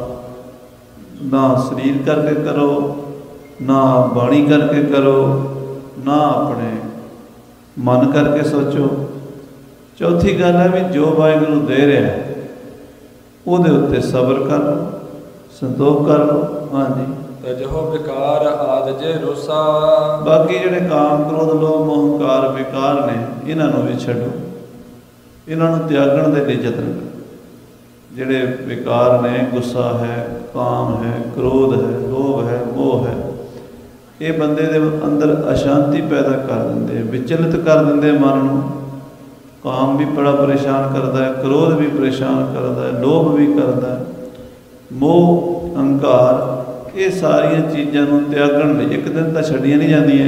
Speaker 1: ਨਾ ਸਰੀਰ ਕਰਕੇ ਕਰੋ, ਨਾ ਬਾਣੀ ਕਰਕੇ ਕਰੋ, ਨਾ ਆਪਣੇ ਮਨ ਕਰਕੇ ਸੋਚੋ। ਚੌਥੀ ਗੱਲ ਹੈ ਵੀ ਜੋ ਵਾਹਿਗੁਰੂ ਦੇ ਰਿਹਾ ਉਹਦੇ ਉੱਤੇ ਸਬਰ ਕਰ ਲਓ, ਸੰਤੋਖ ਕਰ ਲਓ। ਹਾਂਜੀ,
Speaker 2: ਤਜਹੁ ਵਿਕਾਰ ਆਦਿ ਜੇ ਰੋਸਾ।
Speaker 1: ਬਾਕੀ ਜਿਹੜੇ ਕਾਮ, ਕ੍ਰੋਧ, ਲੋਭ, ਮੋਹ, ਹੰਕਾਰ ਵਿਕਾਰ ਨੇ, ਇਹਨਾਂ ਨੂੰ ਵੀ ਛੱਡੋ, ਇਹਨਾਂ ਨੂੰ ਤਿਆਗਣ ਦੇ ਲਈ ਯਤਨ ਕਰੋ। ਜਿਹੜੇ ਵਿਕਾਰ ਨੇ, ਗੁੱਸਾ ਹੈ, ਕਾਮ ਹੈ, ਕ੍ਰੋਧ ਹੈ, ਲੋਭ ਹੈ, ਮੋਹ ਹੈ, ਇਹ ਬੰਦੇ ਦੇ ਅੰਦਰ ਅਸ਼ਾਂਤੀ ਪੈਦਾ ਕਰ ਦਿੰਦੇ, ਵਿਚਲਿਤ ਕਰ ਦਿੰਦੇ ਮਨ ਨੂੰ। ਕਾਮ ਵੀ ਬੜਾ ਪਰੇਸ਼ਾਨ ਕਰਦਾ ਹੈ, ਕ੍ਰੋਧ ਵੀ ਪਰੇਸ਼ਾਨ ਕਰਦਾ ਹੈ, ਲੋਭ ਵੀ ਕਰਦਾ ਹੈ, ਮੋਹ, ਹੰਕਾਰ, ਇਹ ਸਾਰੀਆਂ ਚੀਜ਼ਾਂ ਨੂੰ ਤਿਆਗਣ ਲਈ ਇੱਕ ਦਿਨ ਤਾਂ ਛੱਡੀਆਂ ਨਹੀਂ ਜਾਂਦੀਆਂ।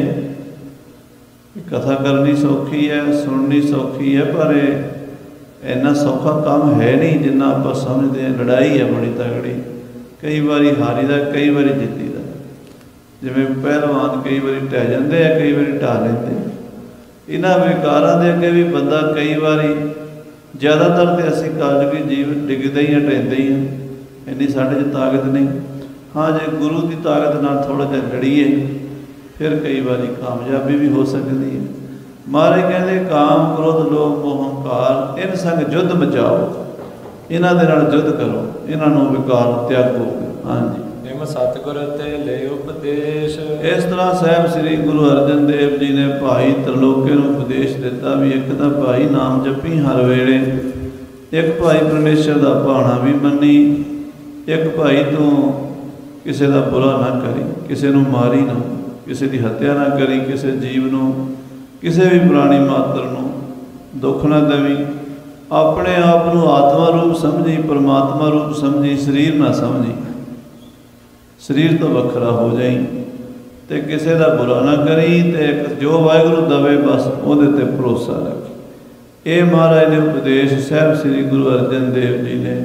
Speaker 1: ਕਥਾ ਕਰਨੀ ਸੌਖੀ ਹੈ, ਸੁਣਨੀ ਸੌਖੀ ਹੈ, ਪਰ ਇਹ ਇੰਨਾ ਸੌਖਾ ਕੰਮ ਹੈ ਨਹੀਂ ਜਿੰਨਾ ਆਪਾਂ ਸਮਝਦੇ ਹਾਂ। ਲੜਾਈ ਹੈ ਬੜੀ ਤਗੜੀ, ਕਈ ਵਾਰੀ ਹਾਰੀ ਦਾ, ਕਈ ਵਾਰੀ ਜਿੱਤੀ ਦਾ। ਜਿਵੇਂ ਪਹਿਲਵਾਨ ਕਈ ਵਾਰੀ ਢਹਿ ਜਾਂਦੇ ਆ, ਕਈ ਵਾਰੀ ਢਾਹ ਲੈਂਦੇ। ਇਹਨਾਂ ਵਿਕਾਰਾਂ ਦੇ ਅੱਗੇ ਵੀ ਬੰਦਾ ਕਈ ਵਾਰੀ, ਜ਼ਿਆਦਾਤਰ ਤਾਂ ਅਸੀਂ ਕਾਲਜੀ ਜੀਵ ਡਿੱਗਦੇ ਹੀ ਹਾਂ, ਢਹਿੰਦੇ ਹੀ ਹਾਂ, ਇੰਨੀ ਸਾਡੇ 'ਚ ਤਾਕਤ ਨਹੀਂ। ਹਾਂ, ਜੇ ਗੁਰੂ ਦੀ ਤਾਕਤ ਨਾਲ ਥੋੜ੍ਹਾ ਜਿਹਾ ਲੜੀਏ ਫਿਰ ਕਈ ਵਾਰੀ ਕਾਮਯਾਬੀ ਵੀ ਹੋ ਸਕਦੀ ਹੈ। ਮਹਾਰਾਜ ਕਹਿੰਦੇ ਕਾਮ, ਕ੍ਰੋਧ, ਲੋਭ, ਮੋਹ, ਹੰਕਾਰ, ਇਨ ਸੰਗ ਯੁੱਧ ਮਚਾਓ। ਇਹਨਾਂ ਦੇ ਨਾਲ ਯੁੱਧ ਕਰੋ, ਇਹਨਾਂ ਨੂੰ ਵਿਕਾਰ ਤਿਆਗੋ। ਹਾਂਜੀ,
Speaker 2: ਨਿਮ ਸਤਿਗੁਰ ਤੇ ਲੈ ਉਪਦੇਸ਼।
Speaker 1: ਇਸ ਤਰ੍ਹਾਂ ਸਾਹਿਬ ਸ੍ਰੀ ਗੁਰੂ ਅਰਜਨ ਦੇਵ ਜੀ ਨੇ ਭਾਈ ਤ੍ਰਿਲੋਕੇ ਨੂੰ ਉਪਦੇਸ਼ ਦਿੱਤਾ ਵੀ ਇੱਕ ਤਾਂ ਭਾਈ ਨਾਮ ਜਪੀ ਹਰ ਵੇਲੇ, ਇੱਕ ਭਾਈ ਪਰਮੇਸ਼ਰ ਦਾ ਭਾਣਾ ਵੀ ਮੰਨੀ, ਇੱਕ ਭਾਈ ਤੂੰ ਕਿਸੇ ਦਾ ਬੁਰਾ ਨਾ ਕਰੀ, ਕਿਸੇ ਨੂੰ ਮਾਰੀ ਨਾ, ਕਿਸੇ ਦੀ ਹੱਤਿਆ ਨਾ ਕਰੀ, ਕਿਸੇ ਜੀਵ ਨੂੰ, ਕਿਸੇ ਵੀ ਪ੍ਰਾਣੀ ਮਾਤਰ ਨੂੰ ਦੁੱਖ ਨਾ ਦੇਵੀਂ। ਆਪਣੇ ਆਪ ਨੂੰ ਆਤਮਾ ਰੂਪ ਸਮਝੀ, ਪਰਮਾਤਮਾ ਰੂਪ ਸਮਝੀ, ਸਰੀਰ ਨਾ ਸਮਝੀ। ਸਰੀਰ ਤੋਂ ਵੱਖਰਾ ਹੋ ਜਾਈ ਅਤੇ ਕਿਸੇ ਦਾ ਬੁਰਾ ਨਾ ਕਰੀ, ਅਤੇ ਜੋ ਵਾਹਿਗੁਰੂ ਦਵੇ ਬਸ ਉਹਦੇ 'ਤੇ ਭਰੋਸਾ ਰੱਖੀ। ਇਹ ਮਹਾਰਾਜ ਨੇ ਉਪਦੇਸ਼ ਸਾਹਿਬ ਸ੍ਰੀ ਗੁਰੂ ਅਰਜਨ ਦੇਵ ਜੀ ਨੇ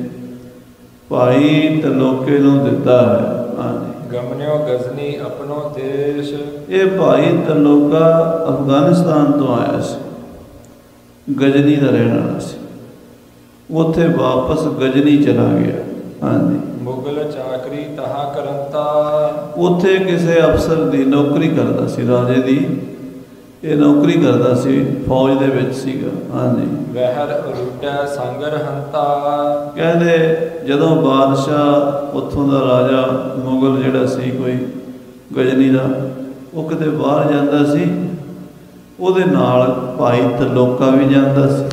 Speaker 1: ਭਾਈ ਤ੍ਰਿਲੋਕੇ ਨੂੰ ਦਿੱਤਾ ਹੈ। ਹਾਂਜੀ,
Speaker 2: ਗਮਨਿਓ ਗਜ਼ਨੀ ਆਪਣੋ ਦੇਸ਼।
Speaker 1: ਇਹ ਭਾਈ ਤ੍ਰਿਲੋਕਾ ਅਫਗਾਨਿਸਤਾਨ ਤੋਂ ਆਇਆ ਸੀ, ਗਜਨੀ ਦਾ ਰਹਿਣ ਵਾਲਾ ਸੀ। ਉੱਥੇ ਵਾਪਸ ਗਜਨੀ ਚਲਾ ਗਿਆ। ਹਾਂਜੀ,
Speaker 2: ਮੁਗਲ ਚਾਕਰੀ ਤਹਾ ਕਰੰਤਾ।
Speaker 1: ਉੱਥੇ ਕਿਸੇ ਅਫਸਰ ਦੀ ਨੌਕਰੀ ਕਰਦਾ ਸੀ, ਰਾਜੇ ਦੀ ਇਹ ਨੌਕਰੀ ਕਰਦਾ ਸੀ, ਫੌਜ ਦੇ ਵਿੱਚ ਸੀਗਾ। ਹਾਂਜੀ,
Speaker 2: ਵਹਿਰ ਰੁਟੈ ਸੰਗਰ ਹੰਤਾ।
Speaker 1: ਕਹਿੰਦੇ ਜਦੋਂ ਬਾਦਸ਼ਾਹ ਉੱਥੋਂ ਦਾ ਰਾਜਾ ਮੁਗਲ ਜਿਹੜਾ ਸੀ ਕੋਈ ਗਜਨੀ ਦਾ, ਉਹ ਕਿਤੇ ਬਾਹਰ ਜਾਂਦਾ ਸੀ, ਉਹਦੇ ਨਾਲ ਭਾਈ ਤ੍ਰਿਲੋਕਾ ਵੀ ਜਾਂਦਾ ਸੀ।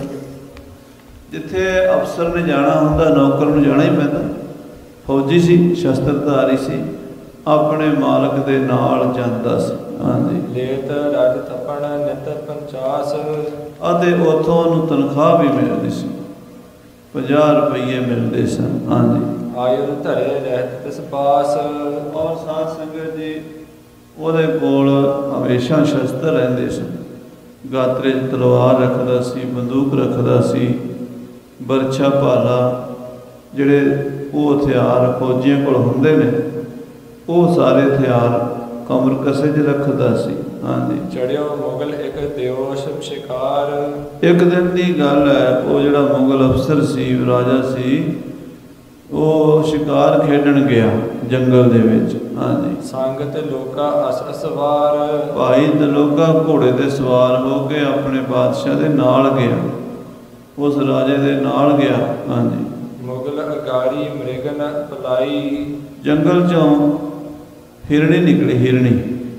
Speaker 1: ਜਿੱਥੇ ਅਫਸਰ ਨੇ ਜਾਣਾ ਹੁੰਦਾ, ਨੌਕਰ ਨੂੰ ਜਾਣਾ ਹੀ ਪੈਂਦਾ। ਫੌਜੀ ਸੀ, ਸ਼ਸਤਰਧਾਰੀ ਸੀ, ਆਪਣੇ ਮਾਲਕ ਦੇ ਨਾਲ ਜਾਂਦਾ ਸੀ। ਹਾਂਜੀ,
Speaker 2: ਲੇਤ ਰਜ ਥਪਣ ਨਿਤ ਪੰਚਾਸ। ਅਤੇ
Speaker 1: ਉੱਥੋਂ ਉਹਨੂੰ ਤਨਖਾਹ ਵੀ ਮਿਲਦੀ ਸੀ, ਪੰਜਾਹ ਰੁਪਈਏ ਮਿਲਦੇ ਸਨ। ਹਾਂਜੀ,
Speaker 2: ਆਯੁਰ ਧਰੇ ਰਹਿਤ ਤਿਸ ਪਾਸ।
Speaker 1: ਔਰ ਸਾਧ ਸੰਗਤ ਜੀ ਉਹਦੇ ਕੋਲ ਹਮੇਸ਼ਾ ਸ਼ਸਤਰ ਰਹਿੰਦੇ ਸਨ। ਗਾਤਰੇ 'ਚ ਤਲਵਾਰ ਰੱਖਦਾ ਸੀ, ਬੰਦੂਕ ਰੱਖਦਾ ਸੀ, ਬਰਛਾ, ਭਾਲਾ, ਜਿਹੜੇ ਉਹ ਹਥਿਆਰ ਫੌਜੀਆਂ ਕੋਲ ਹੁੰਦੇ ਨੇ, ਉਹ ਸਾਰੇ ਹਥਿਆਰ ਕਮਰ ਕਸੇ 'ਚ ਰੱਖਦਾ ਸੀ। ਹਾਂਜੀ,
Speaker 2: ਚੜਿਓ ਮੁਗਲ ਇੱਕ ਦਿਓਸ਼ ਸ਼ਿਕਾਰ।
Speaker 1: ਇੱਕ ਦਿਨ ਦੀ ਗੱਲ ਹੈ, ਉਹ ਜਿਹੜਾ ਮੁਗਲ ਅਫਸਰ ਸੀ, ਰਾਜਾ ਸੀ, ਉਹ ਸ਼ਿਕਾਰ ਖੇਡਣ ਗਿਆ ਜੰਗਲ ਦੇ ਵਿੱਚ। ਹਾਂਜੀ,
Speaker 2: ਸੰਗਤ ਲੋਕਾ ਅਸ ਅਸਵਾਰ। ਭਾਈ
Speaker 1: ਤ੍ਰਿਲੋਕਾ ਘੋੜੇ 'ਤੇ ਸਵਾਰ ਹੋ ਕੇ ਆਪਣੇ ਬਾਦਸ਼ਾਹ ਦੇ ਨਾਲ ਗਿਆ, ਉਸ ਰਾਜੇ ਦੇ ਨਾਲ ਗਿਆ। ਹਾਂਜੀ,
Speaker 2: ਮੁਗਲ ਅਗਾਰੀ ਮ੍ਰਿਗਨ ਪਲਾਈ। ਜੰਗਲ 'ਚੋਂ
Speaker 1: ਹਿਰਣੀ ਨਿਕਲੀ, ਹਿਰਣੀ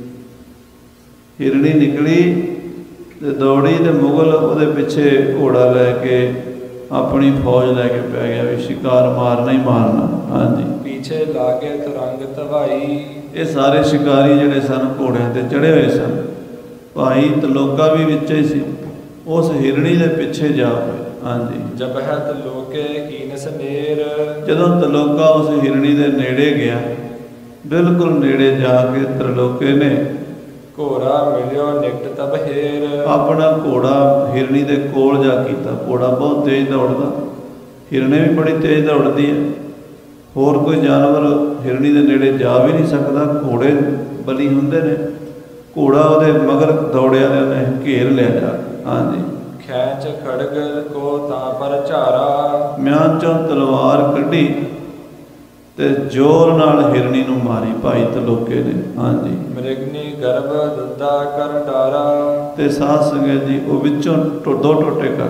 Speaker 1: ਹਿਰਣੀ ਨਿਕਲੀ ਅਤੇ ਦੌੜੀ, ਅਤੇ ਮੁਗਲ ਉਹਦੇ ਪਿੱਛੇ ਘੋੜਾ ਲੈ ਕੇ ਆਪਣੀ ਫੌਜ ਲੈ ਕੇ ਪੈ ਗਿਆ ਵੀ ਸ਼ਿਕਾਰ ਮਾਰਨਾ ਹੀ ਮਾਰਨਾ। ਹਾਂਜੀ,
Speaker 2: ਪਿੱਛੇ ਲਾਗੇ ਤੁਰੰਗ ਤਵਾਈ।
Speaker 1: ਇਹ ਸਾਰੇ ਸ਼ਿਕਾਰੀ ਜਿਹੜੇ ਸਨ ਘੋੜਿਆਂ 'ਤੇ ਚੜ੍ਹੇ ਹੋਏ ਸਨ। ਭਾਈ ਤ੍ਰਿਲੋਕਾ ਵੀ ਵਿੱਚ ਹੀ ਸੀ, ਉਸ ਹਿਰਣੀ ਦੇ ਪਿੱਛੇ ਜਾ ਪਏ। ਹਾਂਜੀ,
Speaker 2: ਜਬਹਿ ਤ੍ਰਿਲੋਕੇ ਕੀਨਸ ਨੇਰ। ਜਦੋਂ
Speaker 1: ਤ੍ਰਿਲੋਕਾ ਉਸ ਹਿਰਣੀ ਦੇ ਨੇੜੇ ਗਿਆ, ਬਿਲਕੁਲ ਨੇੜੇ ਜਾ ਕੇ ਤ੍ਰਿਲੋਕੇ ਨੇ
Speaker 2: ਘੋੜਾ ਮਿਲਿਓ ਨਿਕਟ ਤਬਹੇਰ।
Speaker 1: ਆਪਣਾ ਘੋੜਾ ਹਿਰਣੀ ਦੇ ਕੋਲ ਜਾ ਕੀਤਾ। ਘੋੜਾ ਬਹੁਤ ਤੇਜ਼ ਦੌੜਦਾ, ਹਿਰਣੇ ਵੀ ਬੜੀ ਤੇਜ਼ ਦੌੜਦੀ ਹੈ। ਹੋਰ ਕੋਈ ਜਾਨਵਰ ਹਿਰਣੀ ਦੇ ਨੇੜੇ ਜਾ ਵੀ ਨਹੀਂ ਸਕਦਾ, ਘੋੜੇ ਬਲੀ ਹੁੰਦੇ ਨੇ। ਘੋੜਾ ਉਹਦੇ ਮਗਰ ਦੌੜਿਆ, ਉਹਨੇ ਘੇਰ ਲਿਆ ਜਾ। ਹਾਂਜੀ,
Speaker 2: ਖੈਂਚ ਖੜਗ ਕੋ ਤਾਂ ਪਰ ਝਾਰਾ।
Speaker 1: ਮਿਆਨ ਚੋਂ ਤਲਵਾਰ ਕੱਢੀ ਤੇ ਜ਼ੋਰ ਨਾਲ ਹਿਰਨੀ ਨੂੰ ਮਾਰੀ ਭਾਈ ਤਲੋਕੇ ਨੇ। ਹਾਂਜੀ,
Speaker 2: ਮ੍ਰਿਗਨੀ ਗਰਭ ਦੁੱਧਾ ਕਰ ਡਾਰਾ।
Speaker 1: ਤੇ ਸਾਧ ਸੰਗਤ ਜੀ ਉਹ ਵਿੱਚੋਂ ਦੋ ਟੋਟੇ ਕਰ,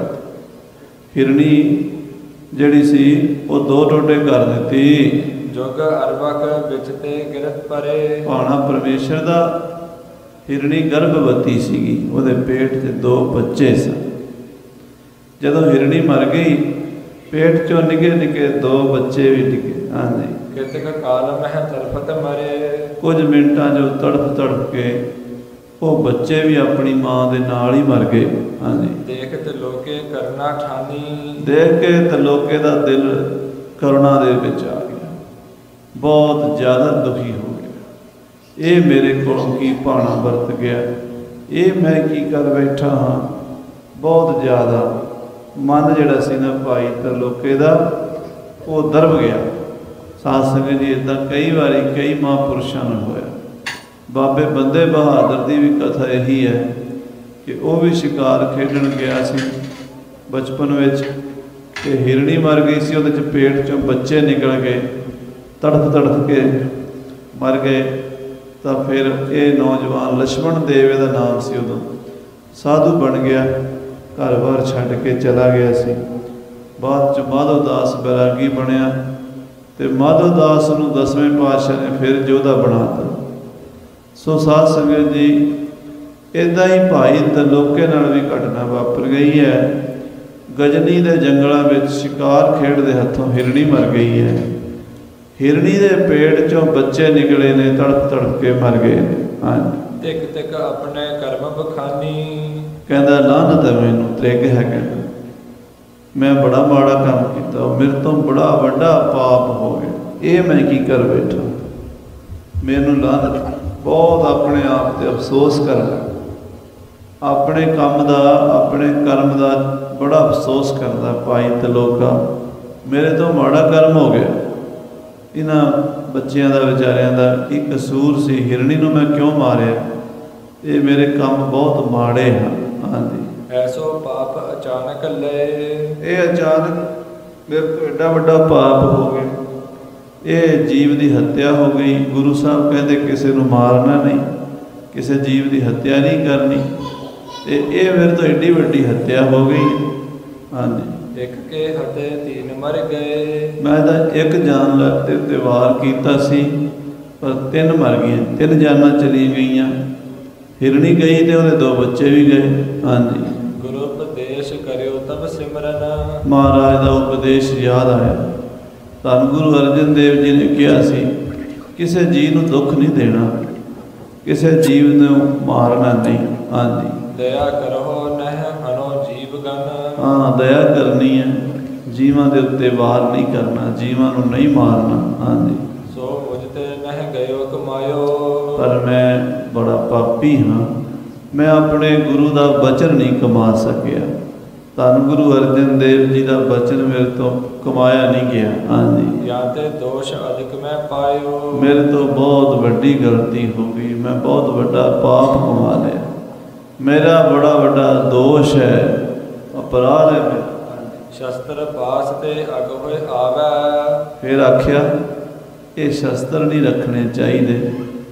Speaker 1: ਹਿਰਨੀ ਜਿਹੜੀ ਸੀ ਉਹ ਦੋ ਟੋਟੇ ਕਰ ਦਿੱਤੀ।
Speaker 2: ਜੁਗ ਅਰਬਕ ਵਿੱਚ ਤੇ ਗਿਰਤ ਪਰੇ।
Speaker 1: ਭਾਣਾ ਪਰਮੇਸ਼ਰ ਦਾ ਹਿਰਨੀ ਗਰਭਵਤੀ ਸੀਗੀ, ਉਹਦੇ ਪੇਟ 'ਚ ਦੋ ਬੱਚੇ ਸਨ। ਜਦੋਂ ਹਿਰਨੀ ਮਰ ਗਈ, ਪੇਟ 'ਚੋਂ ਨਿੱਕੇ ਨਿੱਕੇ ਦੋ ਬੱਚੇ ਵੀ ਡਿੱਗੇ। ਹਾਂਜੀ,
Speaker 2: ਕਿਤਕ ਕਾਲ ਮਹਿ ਤੜਫਤ ਮਰੇ। ਕੁਝ
Speaker 1: ਮਿੰਟਾਂ 'ਚ ਤੜਫ ਤੜਫ ਕੇ ਉਹ ਬੱਚੇ ਵੀ ਆਪਣੀ ਮਾਂ ਦੇ ਨਾਲ ਹੀ ਮਰ ਗਏ। ਹਾਂਜੀ,
Speaker 2: ਦੇਖ ਤਲੋਕੇ ਕਰਨਾ ਠਾਨੀ।
Speaker 1: ਦੇਖ ਕੇ ਤਲੋਕੇ ਦਾ ਦਿਲ ਕਰੁਣਾ ਦੇ ਵਿੱਚ ਆ ਗਿਆ, ਬਹੁਤ ਜ਼ਿਆਦਾ ਦੁਖੀ ਹੋ ਗਿਆ। ਇਹ ਮੇਰੇ ਕੋਲੋਂ ਕੀ ਭਾਣਾ ਵਰਤ ਗਿਆ, ਇਹ ਮੈਂ ਕੀ ਕਰ ਬੈਠਾ ਹਾਂ। ਬਹੁਤ ਜ਼ਿਆਦਾ ਮਨ ਜਿਹੜਾ ਸੀ ਨਾ ਭਾਈ ਤਲੋਕੇ ਦਾ ਉਹ ਦਰਬ ਗਿਆ। ਸਾਧ ਸੰਗਤ ਜੀ, ਇੱਦਾਂ ਕਈ ਵਾਰੀ ਕਈ ਮਹਾਂਪੁਰਸ਼ਾਂ ਨੂੰ ਹੋਇਆ। ਬਾਬੇ ਬੰਦੇ ਬਹਾਦਰ ਦੀ ਵੀ ਕਥਾ ਇਹੀ ਹੈ ਕਿ ਉਹ ਵੀ ਸ਼ਿਕਾਰ ਖੇਡਣ ਗਿਆ ਸੀ ਬਚਪਨ ਵਿੱਚ, ਤੇ ਹਿਰਨੀ ਮਰ ਗਈ ਸੀ, ਉਹਦੇ 'ਚ ਪੇਟ 'ਚੋਂ ਬੱਚੇ ਨਿਕਲ ਗਏ, ਤੜਫ ਤੜਫ ਕੇ ਮਰ ਗਏ। ਤਾਂ ਫਿਰ ਇਹ ਨੌਜਵਾਨ ਲਛਮਣ ਦੇਵ ਇਹਦਾ ਨਾਮ ਸੀ, ਉਦੋਂ ਸਾਧੂ ਬਣ ਗਿਆ, ਘਰ ਬਾਰ ਛੱਡ ਕੇ ਚਲਾ ਗਿਆ ਸੀ। ਬਾਅਦ 'ਚ ਮਾਧੋ ਦਾਸ ਬੈਰਾਗੀ ਬਣਿਆ, ਤੇ ਮਾਧੋ ਦਾਸ ਨੂੰ ਦਸਵੇਂ ਪਾਤਸ਼ਾਹ ਨੇ ਫਿਰ ਯੋਧਾ ਬਣਾ ਦਿੱਤਾ। ਸੋ ਸਾਧ ਸੰਗਤ ਜੀ, ਇੱਦਾਂ ਹੀ ਭਾਈ ਤਲੋਕੇ ਨਾਲ ਵੀ ਘਟਨਾ ਵਾਪਰ ਗਈ ਹੈ। ਗਜਨੀ ਦੇ ਜੰਗਲਾਂ ਵਿੱਚ ਸ਼ਿਕਾਰ ਖੇਡਦੇ ਹੱਥੋਂ ਹਿਰਨੀ ਮਰ ਗਈ ਹੈ। ਹਿਰਨੀ ਦੇ ਪੇਟ 'ਚੋਂ ਬੱਚੇ ਨਿਕਲੇ ਨੇ, ਤੜਪ ਤੜਪ ਕੇ ਮਰ ਗਏ ਨੇ। ਹਾਂਜੀ,
Speaker 2: ਤਿਕ ਤਿਕ ਆਪਣੇ ਕਰਮ ਬਖਾਨੀ।
Speaker 1: ਕਹਿੰਦਾ ਲਾਹਨਤ ਹੈ ਮੈਨੂੰ, ਤ੍ਰਿਗ ਹੈ, ਕਹਿੰਦਾ ਮੈਂ ਬੜਾ ਮਾੜਾ ਕੰਮ ਕੀਤਾ, ਮੇਰੇ ਤੋਂ ਬੜਾ ਵੱਡਾ ਪਾਪ ਹੋ ਗਿਆ, ਇਹ ਮੈਂ ਕੀ ਕਰ ਬੈਠਾ, ਮੈਨੂੰ ਲਾਹਨਤ। ਬਹੁਤ ਆਪਣੇ ਆਪ 'ਤੇ ਅਫਸੋਸ ਕਰਦਾ, ਆਪਣੇ ਕੰਮ ਦਾ, ਆਪਣੇ ਕਰਮ ਦਾ ਬੜਾ ਅਫਸੋਸ ਕਰਦਾ ਭਾਈ ਤਲੋਕਾ, ਮੇਰੇ ਤੋਂ ਮਾੜਾ ਕਰਮ ਹੋ ਗਿਆ। ਇਹਨਾਂ ਬੱਚਿਆਂ ਦਾ, ਵਿਚਾਰਿਆਂ ਦਾ ਕੀ ਕਸੂਰ ਸੀ, ਹਿਰਨੀ ਨੂੰ ਮੈਂ ਕਿਉਂ ਮਾਰਿਆ, ਇਹ ਮੇਰੇ ਕੰਮ ਬਹੁਤ ਮਾੜੇ ਹਨ। ਹਾਂਜੀ,
Speaker 2: ਐਸੋ ਪਾਪ ਅਚਾਨਕ ਲਏ। ਇਹ
Speaker 1: ਅਚਾਨਕ ਮੇਰੇ ਤੋਂ ਐਡਾ ਵੱਡਾ ਪਾਪ ਹੋ ਗਿਆ, ਇਹ ਜੀਵ ਦੀ ਹੱਤਿਆ ਹੋ ਗਈ। ਗੁਰੂ ਸਾਹਿਬ ਕਹਿੰਦੇ ਕਿਸੇ ਨੂੰ ਮਾਰਨਾ ਨਹੀਂ, ਕਿਸੇ ਜੀਵ ਦੀ ਹੱਤਿਆ ਨਹੀਂ ਕਰਨੀ, ਤੇ ਇਹ ਮੇਰੇ ਤੋਂ ਐਡੀ ਵੱਡੀ ਹੱਤਿਆ ਹੋ ਗਈ। ਹਾਂਜੀ,
Speaker 2: ਇੱਕ ਕੇ ਹਤੇ ਤੀਨ ਮਰ ਗਏ।
Speaker 1: ਮੈਂ ਤਾਂ ਇੱਕ ਜਾਨ ਦੇ ਉੱਤੇ ਵਾਰ ਕੀਤਾ ਸੀ, ਪਰ ਤਿੰਨ ਮਰ ਗਈਆਂ, ਤਿੰਨ ਜਾਨਾਂ ਚਲੀ ਗਈਆਂ। ਹਿਰਨੀ ਗਈ ਤੇ ਉਹਦੇ ਦੋ ਬੱਚੇ ਵੀ ਗਏ। ਹਾਂਜੀ,
Speaker 2: ਗੁਰੂ ਉਪਦੇਸ਼ ਕਰਿਓ ਤਬ ਸਿਮਰਨ।
Speaker 1: ਮਹਾਰਾਜ ਦਾ ਉਪਦੇਸ਼ ਯਾਦ ਆਇਆ। ਧੰਨ ਗੁਰੂ ਅਰਜਨ ਦੇਵ ਜੀ ਨੇ ਕਿਹਾ ਸੀ, ਕਿਸੇ ਜੀਵ ਨੂੰ ਦੁੱਖ ਨਹੀਂ ਦੇਣਾ, ਕਿਸੇ ਜੀਵ ਨੂੰ ਮਾਰਨਾ ਨਹੀਂ। ਹਾਂਜੀ,
Speaker 2: ਦਇਆ ਕਰੋ ਨਹਿ ਹਨੋ ਜੀਵ ਗਨ।
Speaker 1: ਹਾਂ, ਦਇਆ ਕਰਨੀ ਹੈ, ਜੀਵਾਂ ਦੇ ਉੱਤੇ ਵਾਰ ਨਹੀਂ ਕਰਨਾ, ਜੀਵਾਂ ਨੂੰ ਨਹੀਂ ਮਾਰਨਾ। ਹਾਂਜੀ,
Speaker 2: ਸੋ ਮੁਝ ਤੇ ਨਹਿ ਗਇਓ ਕਮਾਇਓ।
Speaker 1: ਪਰ ਮੈਂ ਬੜਾ ਪਾਪੀ ਹਾਂ, ਮੈਂ ਆਪਣੇ ਗੁਰੂ ਦਾ ਬਚਨ ਨਹੀਂ ਕਮਾ ਸਕਿਆ। ਧੰਨ ਗੁਰੂ ਅਰਜਨ ਦੇਵ ਜੀ ਦਾ ਬਚਨ ਮੇਰੇ ਤੋਂ ਕਮਾਇਆ ਨਹੀਂ ਗਿਆ। ਹਾਂਜੀ,
Speaker 2: ਜਾਂ ਤੇ ਦੋਸ਼ ਅਧਿਕ ਮੈਂ ਪਾਇਓ।
Speaker 1: ਮੇਰੇ ਤੋਂ ਬਹੁਤ ਵੱਡੀ ਗਲਤੀ ਹੋ ਗਈ, ਮੈਂ ਬਹੁਤ ਵੱਡਾ ਪਾਪ ਕਮਾ ਲਿਆ, ਮੇਰਾ ਬੜਾ ਵੱਡਾ ਦੋਸ਼ ਹੈ, ਅਪਰਾਧ ਹੈ ਮੇਰਾ।
Speaker 2: ਸ਼ਸਤਰ ਪਾਸ ਤੇ ਅਗ ਹੋਏ ਆਵੈ। ਫਿਰ
Speaker 1: ਆਖਿਆ, ਇਹ ਸ਼ਸਤਰ ਨਹੀਂ ਰੱਖਣੇ ਚਾਹੀਦੇ,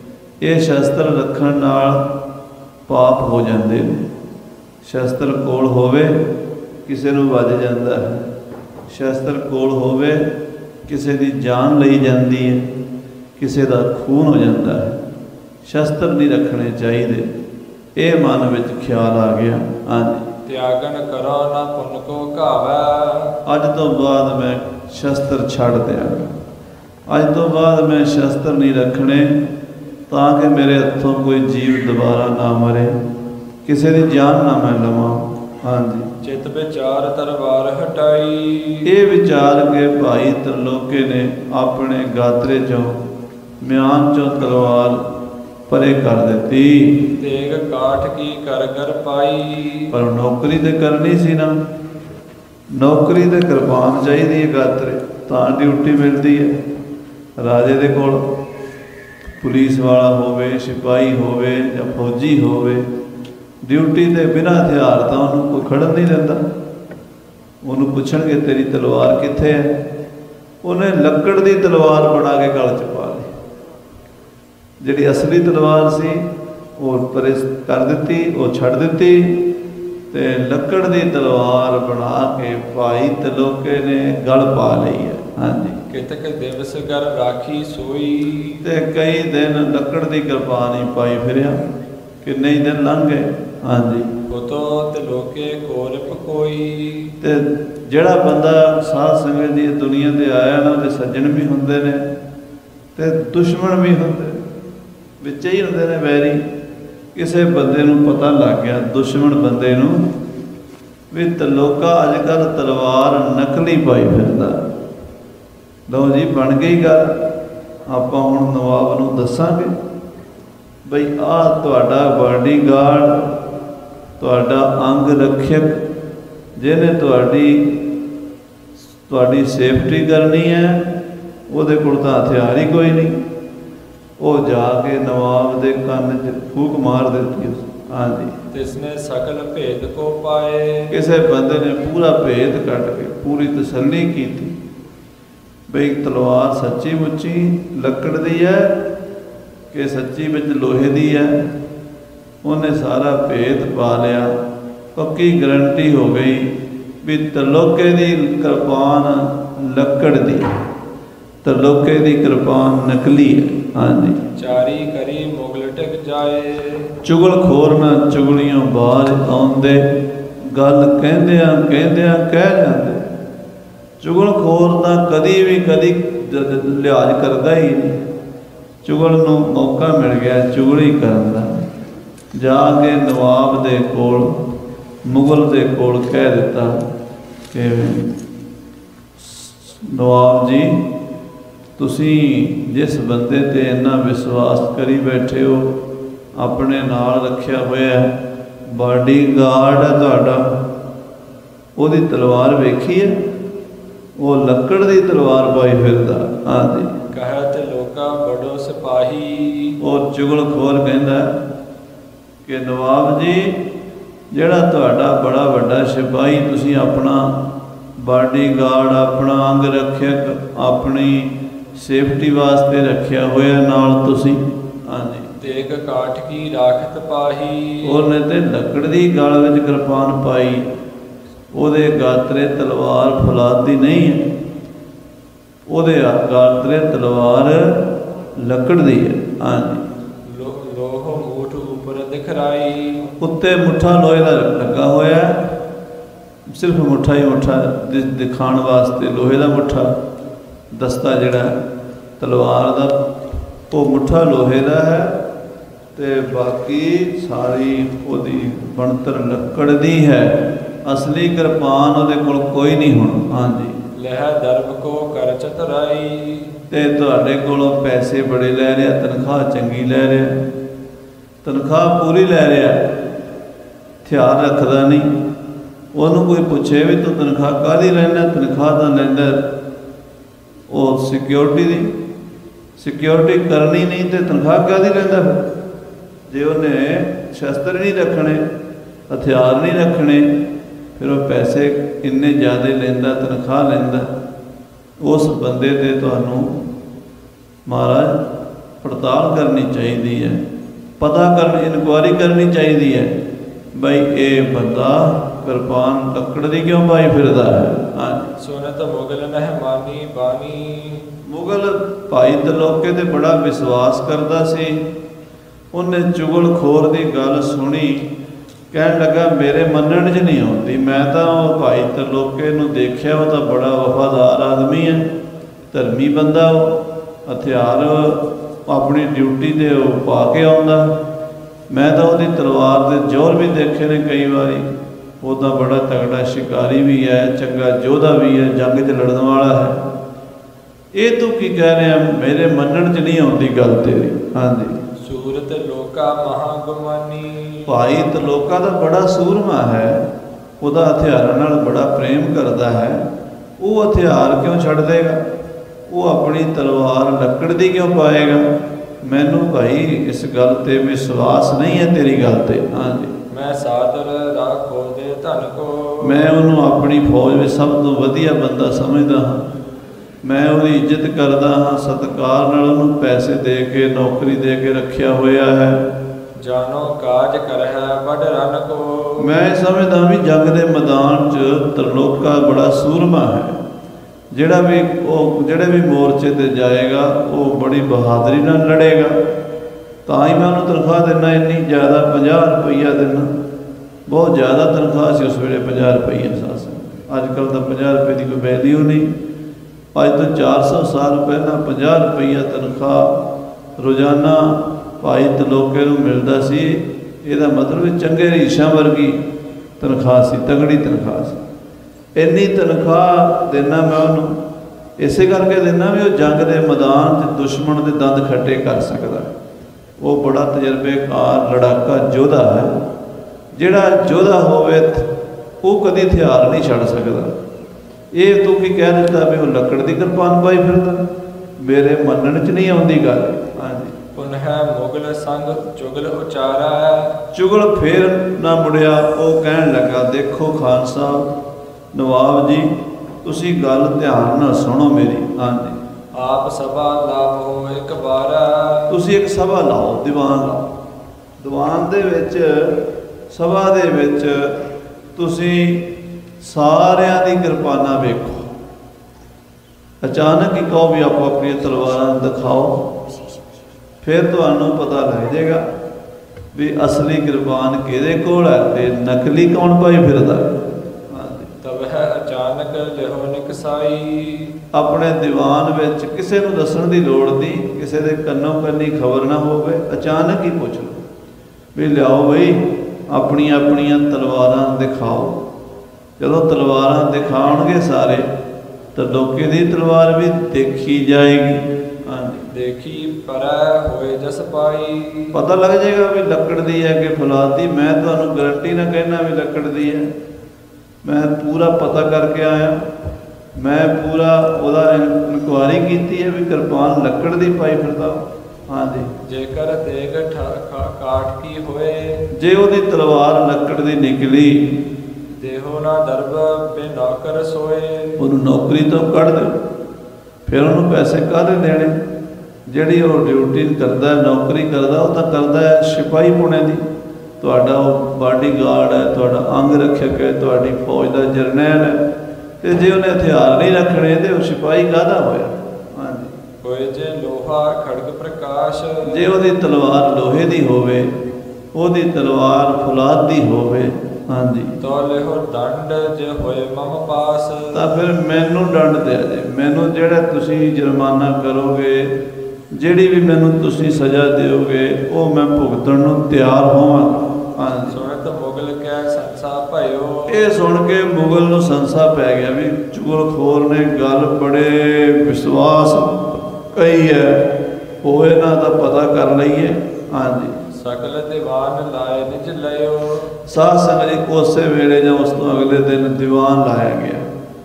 Speaker 1: ਇਹ ਸ਼ਸਤਰ ਰੱਖਣ ਨਾਲ ਪਾਪ ਹੋ ਜਾਂਦੇ ਨੇ। ਸ਼ਸਤਰ ਕੋਲ ਹੋਵੇ ਕਿਸੇ ਨੂੰ ਵੱਜ ਜਾਂਦਾ ਹੈ, ਸ਼ਸਤਰ ਕੋਲ ਹੋਵੇ ਕਿਸੇ ਦੀ ਜਾਨ ਲਈ ਜਾਂਦੀ ਹੈ, ਕਿਸੇ ਦਾ ਖੂਨ ਹੋ ਜਾਂਦਾ ਹੈ। ਸ਼ਸਤਰ ਨਹੀਂ ਰੱਖਣੇ ਚਾਹੀਦੇ, ਇਹ ਮਨ ਵਿੱਚ ਖਿਆਲ ਆ ਗਿਆ। ਹਾਂਜੀ,
Speaker 2: ਤਿਆਗਨ ਕਰੋ ਨਾ ਪੁੰਨ ਕੋ ਘਾਵੈ।
Speaker 1: ਅੱਜ ਤੋਂ ਬਾਅਦ ਮੈਂ ਸ਼ਸਤਰ ਛੱਡ ਦਿਆਂਗਾ, ਅੱਜ ਤੋਂ ਬਾਅਦ ਮੈਂ ਸ਼ਸਤਰ ਨਹੀਂ ਰੱਖਣੇ, ਤਾਂ ਕਿ ਮੇਰੇ ਹੱਥੋਂ ਕੋਈ ਜੀਵ ਦੁਬਾਰਾ ਨਾ ਮਰੇ, ਕਿਸੇ ਦੀ ਜਾਨ ਨਾ ਮੈਂ ਲਵਾਂ। ਹਾਂਜੀ,
Speaker 2: ਚਿਤ ਵਿਚਾਰ ਤਲਵਾਰ ਹਟਾਈ।
Speaker 1: ਇਹ ਵਿਚਾਰ ਕੇ ਭਾਈ ਤ੍ਰਿਲੋਕੇ ਨੇ ਆਪਣੇ ਗਾਤਰੇ ਚੋਂ, ਮਿਆਨ ਚੋਂ ਤਲਵਾਰ ਪਰੇ ਕਰ ਦਿੱਤੀ।
Speaker 2: ਤੇਗ ਕਾਠ ਕੀ ਕਰ ਕਰ ਪਾਈ।
Speaker 1: ਪਰ ਨੌਕਰੀ ਤੇ ਕਰਨੀ ਸੀ ਨਾ, ਨੌਕਰੀ ਤੇ ਕਿਰਪਾਨ ਚਾਹੀਦੀ ਹੈ, ਗਾਤਰੇ ਤਾਂ ਡਿਊਟੀ ਮਿਲਦੀ ਹੈ। ਰਾਜੇ ਦੇ ਕੋਲ ਪੁਲਿਸ ਵਾਲਾ ਹੋਵੇ, ਸਿਪਾਹੀ ਹੋਵੇ ਜਾਂ ਫੌਜੀ ਹੋਵੇ, ਡਿਊਟੀ ਦੇ ਬਿਨਾਂ ਹਥਿਆਰ ਤਾਂ ਉਹਨੂੰ ਕੋਈ ਖੜਨ ਨਹੀਂ ਦਿੰਦਾ। ਉਹਨੂੰ ਪੁੱਛਣਗੇ ਤੇਰੀ ਤਲਵਾਰ ਕਿੱਥੇ ਹੈ, ਉਹਨੇ ਲੱਕੜ ਦੀ ਤਲਵਾਰ ਬਣਾ ਕੇ ਗਲ 'ਚ ਪਾ ਲਈ। ਜਿਹੜੀ ਅਸਲੀ ਤਲਵਾਰ ਸੀ ਉਹ ਪਰੇ ਕਰ ਦਿੱਤੀ, ਉਹ ਛੱਡ ਦਿੱਤੀ, ਤੇ ਲੱਕੜ ਦੀ ਤਲਵਾਰ ਬਣਾ ਕੇ ਭਾਈ ਤਲੋਕੇ ਨੇ ਗਲ ਪਾ ਲਈ ਹੈ। ਹਾਂਜੀ,
Speaker 2: ਕਿਤਕ ਦਿਵਸ ਕਰ ਰਾਖੀ ਸੋਈ,
Speaker 1: ਤੇ ਕਈ ਦਿਨ ਲੱਕੜ ਦੀ ਕਿਰਪਾਨ ਹੀ ਪਾਈ ਫਿਰਿਆ, ਕਿੰਨੇ ਹੀ ਦਿਨ ਲੰਘ ਗਏ। ਹਾਂਜੀ,
Speaker 2: ਉਤੋਂ ਤਲੋਕੇ ਕੋਰਪ ਕੋਈ,
Speaker 1: ਤੇ ਜਿਹੜਾ ਬੰਦਾ ਸਾਧ ਸੰਗਤ ਦੀ ਦੁਨੀਆ ਤੇ ਆਇਆ ਨਾ, ਉਹਦੇ ਸੱਜਣ ਵੀ ਹੁੰਦੇ ਨੇ ਤੇ ਦੁਸ਼ਮਣ ਵੀ ਹੁੰਦੇ, ਵਿੱਚ ਹੀ ਹੁੰਦੇ ਨੇ ਵੈਰੀ। ਕਿਸੇ ਬੰਦੇ ਨੂੰ ਪਤਾ ਲੱਗ ਗਿਆ, ਦੁਸ਼ਮਣ ਬੰਦੇ ਨੂੰ, ਵੀ ਤਲੋਕਾ ਅੱਜ ਕੱਲ੍ਹ ਤਲਵਾਰ ਨਕਲੀ ਪਾਈ ਫਿਰਦਾ। ਲਓ ਜੀ, ਬਣ ਗਈ ਗੱਲ। ਆਪਾਂ ਹੁਣ ਨਵਾਬ ਨੂੰ ਦੱਸਾਂਗੇ ਬਈ ਆਹ ਤੁਹਾਡਾ ਬਾਡੀਗਾਰਡ, ਤੁਹਾਡਾ ਅੰਗ ਰੱਖਿਅਕ, ਜਿਹਨੇ ਤੁਹਾਡੀ ਤੁਹਾਡੀ ਸੇਫਟੀ ਕਰਨੀ ਹੈ, ਉਹਦੇ ਕੋਲ ਤਾਂ ਹਥਿਆਰ ਹੀ ਕੋਈ ਨਹੀਂ। ਉਹ ਜਾ ਕੇ ਨਵਾਬ ਦੇ ਕੰਨ 'ਚ ਫੂਕ ਮਾਰ ਦਿੱਤੀ ਉਸ। ਹਾਂਜੀ,
Speaker 2: ਤਿਸਨੇ ਸਕਲ ਭੇਦ ਕੋ ਪਾਏ,
Speaker 1: ਕਿਸੇ ਬੰਦੇ ਨੇ ਪੂਰਾ ਭੇਦ ਕੱਢ ਕੇ ਪੂਰੀ ਤਸੱਲੀ ਕੀਤੀ ਬਈ ਤਲਵਾਰ ਸੱਚੀ ਮੁੱਚੀ ਲੱਕੜ ਦੀ ਹੈ ਕਿ ਸੱਚੀ ਵਿੱਚ ਲੋਹੇ ਦੀ ਹੈ। ਉਹਨੇ ਸਾਰਾ ਭੇਦ ਪਾ ਲਿਆ, ਪੱਕੀ ਗਰੰਟੀ ਹੋ ਗਈ ਵੀ ਤਲੋਕੇ ਦੀ ਕਿਰਪਾਨ ਲੱਕੜ ਦੀ, ਤਲੋਕੇ ਦੀ ਕਿਰਪਾਨ ਨਕਲੀ ਹੈ। ਹਾਂਜੀ,
Speaker 2: ਚਾਰੀ ਕਰੀ ਮੁਗਲ ਟਿਕ ਜਾਏ,
Speaker 1: ਚੁਗਲ ਖੋਰ ਨਾ ਚੁਗਲੀਆਂ ਬਾਜ ਆਉਂਦੇ, ਗੱਲ ਕਹਿੰਦਿਆਂ ਕਹਿੰਦਿਆਂ ਕਹਿ ਜਾਂਦੇ। ਚੁਗਲ ਖੋਰ ਤਾਂ ਕਦੀ ਵੀ ਕਦੀ ਲਿਹਾਜ਼ ਕਰਦਾ ਹੀ ਨਹੀਂ। ਚੁਗਲ ਨੂੰ ਮੌਕਾ ਮਿਲ ਗਿਆ ਚੁਗਲੀ ਕਰਨ ਦਾ, ਜਾ ਕੇ ਨਵਾਬ ਦੇ ਕੋਲ, ਮੁਗਲ ਦੇ ਕੋਲ ਕਹਿ ਦਿੱਤਾ ਕਿ ਨਵਾਬ ਜੀ, ਤੁਸੀਂ ਜਿਸ ਬੰਦੇ 'ਤੇ ਇੰਨਾ ਵਿਸ਼ਵਾਸ ਕਰੀ ਬੈਠੇ ਹੋ, ਆਪਣੇ ਨਾਲ ਰੱਖਿਆ ਹੋਇਆ ਬਾਡੀਗਾਰਡ ਹੈ ਤੁਹਾਡਾ, ਉਹਦੀ ਤਲਵਾਰ ਵੇਖੀ ਹੈ, ਉਹ ਲੱਕੜ ਦੀ ਤਲਵਾਰ ਪਾਈ ਫਿਰਦਾ। ਹਾਂਜੀ,
Speaker 2: ਕਹਿਤ ਲੋਕਾ ਬੜੋ ਸਿਪਾਹੀ,
Speaker 1: ਉਹ ਚੁਗਲਖੋਰ ਕਹਿੰਦਾ ਕਿ ਨਵਾਬ ਜੀ, ਜਿਹੜਾ ਤੁਹਾਡਾ ਬੜਾ ਵੱਡਾ ਸਿਪਾਹੀ, ਤੁਸੀਂ ਆਪਣਾ ਬਾਡੀਗਾਰਡ, ਆਪਣਾ ਅੰਗ ਰੱਖਿਅਕ, ਆਪਣੀ ਸੇਫਟੀ ਵਾਸਤੇ ਰੱਖਿਆ ਹੋਇਆ ਨਾਲ ਤੁਸੀਂ। ਹਾਂਜੀ,
Speaker 2: ਤੇਗ ਕਾਠ ਕੀ ਰਾਖਤ ਪਾਹੀ, ਉਹਨੇ
Speaker 1: ਤੇ ਲੱਕੜ ਦੀ ਗਲ ਵਿੱਚ ਕਿਰਪਾਨ ਪਾਈ, ਉਹਦੇ ਗਾਤਰੇ ਤਲਵਾਰ ਫੌਲਾਦ ਦੀ ਨਹੀਂ ਹੈ, ਉਹਦੇ ਗਾਤਰੇ ਤਲਵਾਰ ਲੱਕੜ ਦੀ ਹੈ। ਹਾਂਜੀ,
Speaker 2: ਲੋਹ ਮੂਠ ਉੱਪਰ ਦਿਖਰਾਈ,
Speaker 1: ਉੱਤੇ ਮੁੱਠਾ ਲੋਹੇ ਦਾ ਲੱਗਾ ਹੋਇਆ, ਸਿਰਫ ਮੁੱਠਾ ਹੀ ਮੁੱਠਾ ਦਿਖਾਉਣ ਵਾਸਤੇ, ਲੋਹੇ ਦਾ ਮੁੱਠਾ, ਦਸਤਾ ਜਿਹੜਾ ਤਲਵਾਰ ਦਾ, ਉਹ ਮੁੱਠਾ ਲੋਹੇ ਦਾ ਹੈ, ਤੇ ਬਾਕੀ ਸਾਰੀ ਉਹਦੀ ਬਣਤਰ ਲੱਕੜ ਦੀ ਹੈ। ਅਸਲੀ ਕਿਰਪਾਨ ਉਹਦੇ ਕੋਲ ਕੋਈ ਨਹੀਂ ਹੁਣ। ਹਾਂਜੀ,
Speaker 2: ਲਹਿ ਦਰਬ ਕੋ ਕਰ ਚਤਰਾਈ,
Speaker 1: ਤੇ ਤੁਹਾਡੇ ਕੋਲੋਂ ਪੈਸੇ ਬੜੇ ਲੈ ਰਿਹਾ, ਤਨਖਾਹ ਚੰਗੀ ਲੈ ਰਿਹਾ, ਤਨਖਾਹ ਪੂਰੀ ਲੈ ਰਿਹਾ, ਹਥਿਆਰ ਰੱਖਦਾ ਨਹੀਂ। ਉਹਨੂੰ ਕੋਈ ਪੁੱਛੇ ਵੀ ਤੂੰ ਤਨਖਾਹ ਕਾਹਦੀ ਲੈਂਦਾ, ਤਨਖਾਹ ਤਾਂ ਲੈਂਦਾ ਉਹ ਸਿਕਿਉਰਿਟੀ ਦੀ, ਸਿਕਿਉਰਿਟੀ ਕਰਨੀ ਨਹੀਂ ਤੇ ਤਨਖਾਹ ਕਾਹਦੀ ਲੈਂਦਾ ਫਿਰ? ਜੇ ਉਹਨੇ ਸ਼ਸਤਰ ਨਹੀਂ ਰੱਖਣੇ, ਹਥਿਆਰ ਨਹੀਂ ਰੱਖਣੇ, ਫਿਰ ਉਹ ਪੈਸੇ ਇੰਨੇ ਜ਼ਿਆਦਾ ਲੈਂਦਾ, ਤਨਖਾਹ ਲੈਂਦਾ। ਉਸ ਬੰਦੇ 'ਤੇ ਤੁਹਾਨੂੰ ਮਹਾਰਾਜ ਪੜਤਾਲ ਕਰਨੀ ਚਾਹੀਦੀ ਹੈ, ਪਤਾ ਕਰਨੀ, ਇਨਕੁਆਇਰੀ ਕਰਨੀ ਚਾਹੀਦੀ ਹੈ ਬਈ ਇਹ ਬੰਦਾ ਕਿਰਪਾਨ ਲੱਕੜ ਦੀ ਕਿਉਂ ਪਾਈ ਫਿਰਦਾ ਹੈ। ਹਾਂਜੀ,
Speaker 2: ਸੁਨਤ ਮੁਗਲ ਮਹਿਮਾਨੀ ਬਾਣੀ,
Speaker 1: ਮੁਗਲ ਭਾਈ ਤਲੋਕੇ 'ਤੇ ਬੜਾ ਵਿਸ਼ਵਾਸ ਕਰਦਾ ਸੀ। ਉਹਨੇ ਚੁਗਲ ਖੋਰ ਦੀ ਗੱਲ ਸੁਣੀ, ਕਹਿਣ ਲੱਗਾ ਮੇਰੇ ਮੰਨਣ 'ਚ ਨਹੀਂ ਆਉਂਦੀ, ਮੈਂ ਤਾਂ ਉਹ ਭਾਈ ਤਲੋਕੇ ਨੂੰ ਦੇਖਿਆ, ਉਹ ਤਾਂ ਬੜਾ ਵਫਾਦਾਰ ਆਦਮੀ ਹੈ, ਧਰਮੀ ਬੰਦਾ, ਉਹ ਹਥਿਆਰ ਆਪਣੀ ਡਿਊਟੀ 'ਤੇ ਉਹ ਪਾ ਕੇ ਆਉਂਦਾ, ਮੈਂ ਤਾਂ ਉਹਦੀ ਤਲਵਾਰ ਦੇ ਜ਼ੋਰ ਵੀ ਦੇਖੇ ਨੇ ਕਈ ਵਾਰੀ, ਉਹ ਤਾਂ ਬੜਾ ਤਗੜਾ ਸ਼ਿਕਾਰੀ ਵੀ ਹੈ, ਚੰਗਾ ਯੋਧਾ ਵੀ ਹੈ, ਜੰਗ 'ਚ ਲੜਨ ਵਾਲਾ ਹੈ। ਇਹ ਤੂੰ ਕੀ ਕਹਿ ਰਿਹਾ, ਮੇਰੇ ਮੰਨਣ 'ਚ ਨਹੀਂ ਆਉਂਦੀ ਗੱਲ ਤੇਰੀ। ਹਾਂਜੀ,
Speaker 2: ਸੂਰਤ ਲੋਕਾ ਮਹਾਗੁਮਾਨੀ,
Speaker 1: ਭਾਈ ਤਲੋਕਾ ਦਾ ਬੜਾ ਸੂਰਮਾ ਹੈ, ਉਹਦਾ ਹਥਿਆਰਾਂ ਨਾਲ ਬੜਾ ਪ੍ਰੇਮ ਕਰਦਾ ਹੈ, ਉਹ ਹਥਿਆਰ ਕਿਉਂ ਛੱਡ ਦੇਗਾ? ਉਹ ਆਪਣੀ ਤਲਵਾਰ ਲੱਕੜ ਦੀ ਕਿਉਂ ਪਾਏਗਾ? ਮੈਨੂੰ ਭਾਈ ਇਸ ਗੱਲ 'ਤੇ ਵਿਸ਼ਵਾਸ ਨਹੀਂ ਹੈ ਤੇਰੀ ਗੱਲ 'ਤੇ। ਹਾਂਜੀ,
Speaker 2: ਮੈਂ ਸਾਦਰ ਰਾਖੋ ਦੇ ਧਨ ਕੋ।
Speaker 1: ਮੈਂ ਉਹਨੂੰ ਆਪਣੀ ਫੌਜ ਵਿੱਚ ਸਭ ਤੋਂ ਵਧੀਆ ਬੰਦਾ ਸਮਝਦਾ ਹਾਂ। ਮੈਂ ਉਹਦੀ ਇੱਜ਼ਤ ਕਰਦਾ ਹਾਂ, ਸਤਿਕਾਰ ਨਾਲ ਉਹਨੂੰ ਪੈਸੇ ਦੇ ਕੇ ਨੌਕਰੀ ਦੇ ਕੇ ਰੱਖਿਆ ਹੋਇਆ ਹੈ।
Speaker 2: ਜਾਨੋ ਕਾਜ ਕਰਹਿ ਬੜ ਰਨ ਕੋ।
Speaker 1: ਮੈਂ ਸਮਝਦਾ ਵੀ ਜੰਗ ਦੇ ਮੈਦਾਨ 'ਚ ਤਰਲੋਕਾ ਬੜਾ ਸੂਰਮਾ ਹੈ। ਜਿਹੜਾ ਵੀ ਉਹ ਜਿਹੜੇ ਵੀ ਮੋਰਚੇ 'ਤੇ ਜਾਏਗਾ ਉਹ ਬੜੀ ਬਹਾਦਰੀ ਨਾਲ ਲੜੇਗਾ। ਤਾਂ ਹੀ ਮੈਂ ਉਹਨੂੰ ਤਨਖਾਹ ਦਿੰਦਾ ਇੰਨੀ ਜ਼ਿਆਦਾ, ਪੰਜਾਹ ਰੁਪਈਆ ਦਿੰਦਾ। ਬਹੁਤ ਜ਼ਿਆਦਾ ਤਨਖਾਹ ਸੀ ਉਸ ਵੇਲੇ, ਪੰਜਾਹ ਰੁਪਈਆ ਸਾਸ। ਅੱਜ ਕੱਲ੍ਹ ਤਾਂ ਪੰਜਾਹ ਰੁਪਏ ਦੀ ਕੋਈ ਵੈਲਿਊ ਨਹੀਂ। ਅੱਜ ਤੋਂ ਚਾਰ ਸੌ ਸਾਲ ਪਹਿਲਾਂ ਪੰਜਾਹ ਰੁਪਈਆ ਤਨਖਾਹ ਰੋਜ਼ਾਨਾ ਭਾਈ ਤਲੋਕੇ ਨੂੰ ਮਿਲਦਾ ਸੀ। ਇਹਦਾ ਮਤਲਬ ਚੰਗੇ ਰੀਸ਼ਾਂ ਵਰਗੀ ਤਨਖਾਹ ਸੀ, ਤਗੜੀ ਤਨਖਾਹ ਸੀ। ਇੰਨੀ ਤਨਖਾਹ ਦੇਣਾ ਮੈਂ ਉਹਨੂੰ ਇਸੇ ਕਰਕੇ ਦੇਣਾ ਵੀ ਉਹ ਜੰਗ ਦੇ ਮੈਦਾਨ 'ਚ ਦੁਸ਼ਮਣ ਦੇ ਦੰਦ ਖੱਟੇ ਕਰ ਸਕਦਾ। ਉਹ ਬੜਾ ਤਜਰਬੇਕਾਰ ਲੜਾਕਾ ਯੋਧਾ ਹੈ। ਜਿਹੜਾ ਯੋਧਾ ਹੋਵੇ ਉਹ ਕਦੀ ਹਥਿਆਰ ਨਹੀਂ ਛੱਡ ਸਕਦਾ। ਇਹ ਤੂੰ ਕੀ ਕਹਿ ਦਿੱਤਾ ਵੀ ਉਹ ਲੱਕੜ ਦੀ ਕਿਰਪਾਨ ਪਾਈ ਫਿਰਦਾ? ਮੇਰੇ ਮੰਨਣ 'ਚ ਨਹੀਂ ਆਉਂਦੀ ਗੱਲ। ਹਾਂਜੀ।
Speaker 2: ਪੁਨਹ ਮੁਗਲ ਸੰਗ ਚੁਗਲ ਉਚਾਰਾ। ਚੁਗਲ
Speaker 1: ਫੇਰ ਨਾ ਮੁੜਿਆ। ਉਹ ਕਹਿਣ ਲੱਗਾ, ਦੇਖੋ ਖਾਨ ਸਾਹਿਬ, ਨਵਾਬ ਜੀ, ਤੁਸੀਂ ਗੱਲ ਧਿਆਨ ਨਾਲ ਸੁਣੋ ਮੇਰੀ। ਹਾਂਜੀ।
Speaker 2: ਆਪ ਸਭਾ ਲਾਓ ਇੱਕ ਵਾਰ।
Speaker 1: ਤੁਸੀਂ ਇੱਕ ਸਭਾ ਲਾਓ, ਦੀਵਾਨ ਲਾਓ। ਦੀਵਾਨ ਦੇ ਵਿੱਚ, ਸਭਾ ਦੇ ਵਿੱਚ ਤੁਸੀਂ ਸਾਰਿਆਂ ਦੀ ਕਿਰਪਾਨਾਂ ਵੇਖੋ। ਅਚਾਨਕ ਹੀ ਕਹੋ ਵੀ ਆਪੋ ਆਪਣੀਆਂ ਤਲਵਾਰਾਂ ਦਿਖਾਓ। ਫਿਰ ਤੁਹਾਨੂੰ ਪਤਾ ਲੱਗ ਜਾਏਗਾ ਵੀ ਅਸਲੀ ਕਿਰਪਾਨ ਕਿਹਦੇ ਕੋਲ ਹੈ ਤੇ ਨਕਲੀ ਕੌਣ ਪਾਈ ਫਿਰਦਾ।
Speaker 2: ਤਬ ਹੈ ਅਚਾਨਕ ਲਿਹੋ ਨਿਕਸਾਈ।
Speaker 1: ਆਪਣੇ ਦੀਵਾਨ ਵਿੱਚ ਕਿਸੇ ਨੂੰ ਦੱਸਣ ਦੀ ਲੋੜ ਨਹੀਂ, ਕਿਸੇ ਦੇ ਕੰਨੋਂ ਕੰਨੀ ਖਬਰ ਨਾ ਹੋਵੇ। ਅਚਾਨਕ ਹੀ ਪੁੱਛ ਲਓ ਵੀ ਲਿਆਓ ਬਈ ਆਪਣੀਆਂ ਆਪਣੀਆਂ ਤਲਵਾਰਾਂ ਦਿਖਾਓ। ਜਦੋਂ ਤਲਵਾਰਾਂ ਦਿਖਾਉਣਗੇ ਸਾਰੇ ਤਾਂ ਲੋਕੇ ਦੀ ਤਲਵਾਰ ਵੀ ਦੇਖੀ ਜਾਏਗੀ। ਹਾਂਜੀ।
Speaker 2: ਦੇਖੀ ਪਰ ਹੋਏ ਜਸ ਪਾਈ।
Speaker 1: ਪਤਾ ਲੱਗ ਜਾਏਗਾ ਵੀ ਲੱਕੜ ਦੀ ਹੈ ਕਿ ਫੌਲਾਦ ਦੀ। ਮੈਂ ਤੁਹਾਨੂੰ ਗਰੰਟੀ ਨਾ ਕਹਿਣਾ ਵੀ ਲੱਕੜ ਦੀ ਹੈ। ਮੈਂ ਪੂਰਾ ਪਤਾ ਕਰਕੇ ਆਇਆ। ਮੈਂ ਪੂਰਾ ਉਹਦਾ ਇਨਕੁਆਇਰੀ ਕੀਤੀ ਹੈ ਵੀ ਕਿਰਪਾਨ ਲੱਕੜ ਦੀ ਪਾਈ ਫਿਰਦਾ। ਹਾਂਜੀ।
Speaker 2: ਜੇਕਰ ਦੇਗ ਕਾਠ ਕੀ ਹੋਏ। ਜੇ
Speaker 1: ਉਹਦੀ ਤਲਵਾਰ ਲੱਕੜ ਦੀ ਨਿਕਲੀ,
Speaker 2: ਦੇਹੋ ਨਾ ਦਰਬ ਬੇ ਨੌਕਰ ਸੋਏ। ਉਹਨੂੰ
Speaker 1: ਨੌਕਰੀ ਤੋਂ ਕੱਢ ਦਿਓ। ਫਿਰ ਉਹਨੂੰ ਪੈਸੇ ਕਾਹਦੇ ਦੇਣੇ? ਜਿਹੜੀ ਉਹ ਡਿਊਟੀ ਕਰਦਾ, ਨੌਕਰੀ ਕਰਦਾ, ਉਹ ਤਾਂ ਕਰਦਾ ਹੈ ਸਿਪਾਹੀ ਪੁਣੇ ਦੀ। ਤੁਹਾਡਾ ਉਹ ਬਾਡੀਗਾਰਡ ਹੈ, ਤੁਹਾਡਾ ਅੰਗ ਰੱਖਿਅਕ ਹੈ, ਤੁਹਾਡੀ ਫੌਜ ਦਾ ਜਰਨੈਲ ਹੈ। ਅਤੇ ਜੇ ਉਹਨੇ ਹਥਿਆਰ ਨਹੀਂ ਰੱਖਣੇ ਤਾਂ ਉਹ ਸਿਪਾਹੀ ਕਾਹਦਾ ਹੋਇਆ? ਹਾਂਜੀ।
Speaker 2: ਹੋਏ ਜੇ ਲੋਹਾ ਖੜਗ ਪ੍ਰਕਾਸ਼।
Speaker 1: ਜੇ ਉਹਦੀ ਤਲਵਾਰ ਲੋਹੇ ਦੀ ਹੋਵੇ, ਉਹਦੀ ਤਲਵਾਰ ਫੌਲਾਦ ਦੀ ਹੋਵੇ। ਹਾਂਜੀ।
Speaker 2: ਤੋ ਲਿਹੋ ਦੰਡ ਜੇ ਹੋਏ ਮਮ ਪਾਸ।
Speaker 1: ਤਾਂ ਫਿਰ ਮੈਨੂੰ ਦੰਡ ਦਿਆ ਜੇ। ਮੈਨੂੰ ਜਿਹੜਾ ਤੁਸੀਂ ਜੁਰਮਾਨਾ ਕਰੋਗੇ, ਜਿਹੜੀ ਵੀ ਮੈਨੂੰ ਤੁਸੀਂ ਸਜ਼ਾ ਦਿਓਗੇ, ਉਹ ਮੈਂ ਭੁਗਤਣ ਨੂੰ ਤਿਆਰ ਹੋਵਾਂਗਾ। ਹਾਂਜੀ।
Speaker 2: ਸੁਣਤ ਮੁਗਲ ਕੈ ਸੰਸਾ ਭਇਓ।
Speaker 1: ਇਹ ਸੁਣ ਕੇ ਮੁਗਲ ਨੂੰ ਸੰਸਾ ਪੈ ਗਿਆ ਵੀ ਚੁਗਲਖੋਰ ਨੇ ਗੱਲ ਬੜੇ ਵਿਸ਼ਵਾਸ ਕਹੀ ਹੈ, ਹੋਏ ਨਾ ਤਾਂ ਪਤਾ ਕਰ ਲਈਏ। ਹਾਂਜੀ।
Speaker 2: ਸਕਲ ਦੀਵਾਨ ਲਾਏ ਨਿਜ ਲਿਓ।
Speaker 1: ਸਾਧ ਸੰਗਤ ਜੀ, ਉਸੇ ਵੇਲੇ ਜਾਂ ਉਸ ਤੋਂ ਅਗਲੇ ਦਿਨ ਦੀਵਾਨ ਲਾਇਆ ਗਿਆ।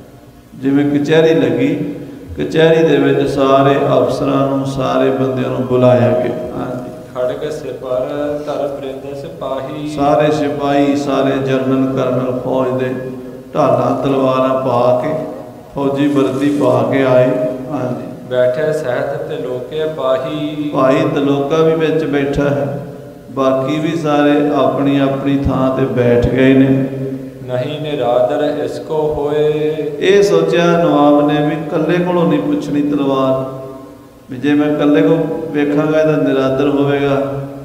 Speaker 1: ਜਿਵੇਂ ਕਚਹਿਰੀ ਲੱਗੀ, ਕਚਹਿਰੀ ਦੇ ਵਿੱਚ ਸਾਰੇ ਅਫਸਰਾਂ ਨੂੰ, ਸਾਰੇ ਬੰਦਿਆਂ ਨੂੰ ਬੁਲਾਇਆ ਗਿਆ। ਹਾਂਜੀ।
Speaker 2: ਖੜਗ ਸਿਪਰ ਧਰ ਬ੍ਰਿੰਦ ਸਿਪਾਹੀ। ਸਾਰੇ
Speaker 1: ਸਿਪਾਹੀ, ਸਾਰੇ ਜਰਨਲ ਕਰਨਲ ਫੌਜ ਦੇ ਢਾਲਾਂ ਤਲਵਾਰਾਂ ਪਾ ਕੇ, ਫੌਜੀ ਵਰਦੀ ਪਾ ਕੇ ਆਏ। ਹਾਂਜੀ।
Speaker 2: ਬੈਠੇ ਸਹਿਤ ਤੇ ਲੋਕੇ ਪਾਹੀ।
Speaker 1: ਭਾਈ ਤਲੋਕਾ ਵੀ ਵਿੱਚ ਬੈਠਾ ਹੈ। ਬਾਕੀ ਵੀ ਸਾਰੇ ਆਪਣੀ ਆਪਣੀ ਥਾਂ ਤੇ ਬੈਠ ਗਏ ਨੇ।
Speaker 2: ਨਹੀਂ ਨਿਰਾਦਰ ਇਸਕੋ ਹੋਏ।
Speaker 1: ਇਹ ਸੋਚਿਆ ਨਵਾਬ ਨੇ ਵੀ ਇਕੱਲੇ ਕੋਲੋਂ ਨਹੀਂ ਪੁੱਛਣੀ ਤਲਵਾਰ, ਵੀ ਜੇ ਮੈਂ ਇਕੱਲੇ ਕੋਲ ਵੇਖਾਂਗਾ ਇਹਦਾ ਨਿਰਾਦਰ ਹੋਵੇਗਾ।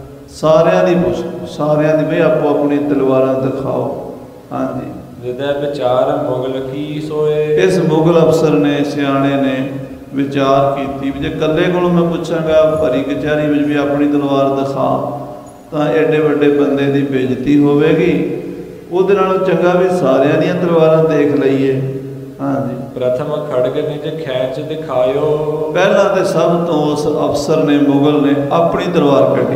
Speaker 1: ਸਾਰਿਆਂ ਦੀ ਪੁੱਛ, ਸਾਰਿਆਂ ਦੀ, ਬਈ ਆਪੋ ਆਪਣੀ ਤਲਵਾਰਾਂ ਦਿਖਾਓ। ਹਾਂਜੀ।
Speaker 2: ਹਿਰਦੈ ਵਿਚਾਰ ਮੁਗਲ ਕੀ ਸੋਏ।
Speaker 1: ਇਸ ਮੁਗਲ ਅਫਸਰ ਨੇ, ਸਿਆਣੇ ਨੇ ਵਿਚਾਰ ਕੀਤੀ ਵੀ ਜੇ ਇਕੱਲੇ ਕੋਲੋਂ ਮੈਂ ਪੁੱਛਾਂਗਾ ਭਰੀ ਕਚਹਿਰੀ ਵਿੱਚ ਵੀ ਆਪਣੀ ਤਲਵਾਰ ਦਿਖਾ, ਤਾਂ ਐਡੇ ਵੱਡੇ ਬੰਦੇ ਦੀ ਬੇਇੱਜ਼ਤੀ ਹੋਵੇਗੀ। ਉਹਦੇ ਨਾਲੋਂ ਚੰਗਾ ਵੀ ਸਾਰਿਆਂ ਦੀਆਂ ਤਲਵਾਰਾਂ ਦੇਖ ਲਈਏ। ਹਾਂਜੀ।
Speaker 2: ਪ੍ਰਥਮ ਖੜਗ ਨਿਜ ਖੈਂਚ ਦਿਖਾਇਓ।
Speaker 1: ਪਹਿਲਾਂ ਤੇ ਸਭ ਤੋਂ ਉਸ ਅਫਸਰ ਨੇ, ਮੁਗਲ ਨੇ ਆਪਣੀ ਤਲਵਾਰ ਕੱਢੀ।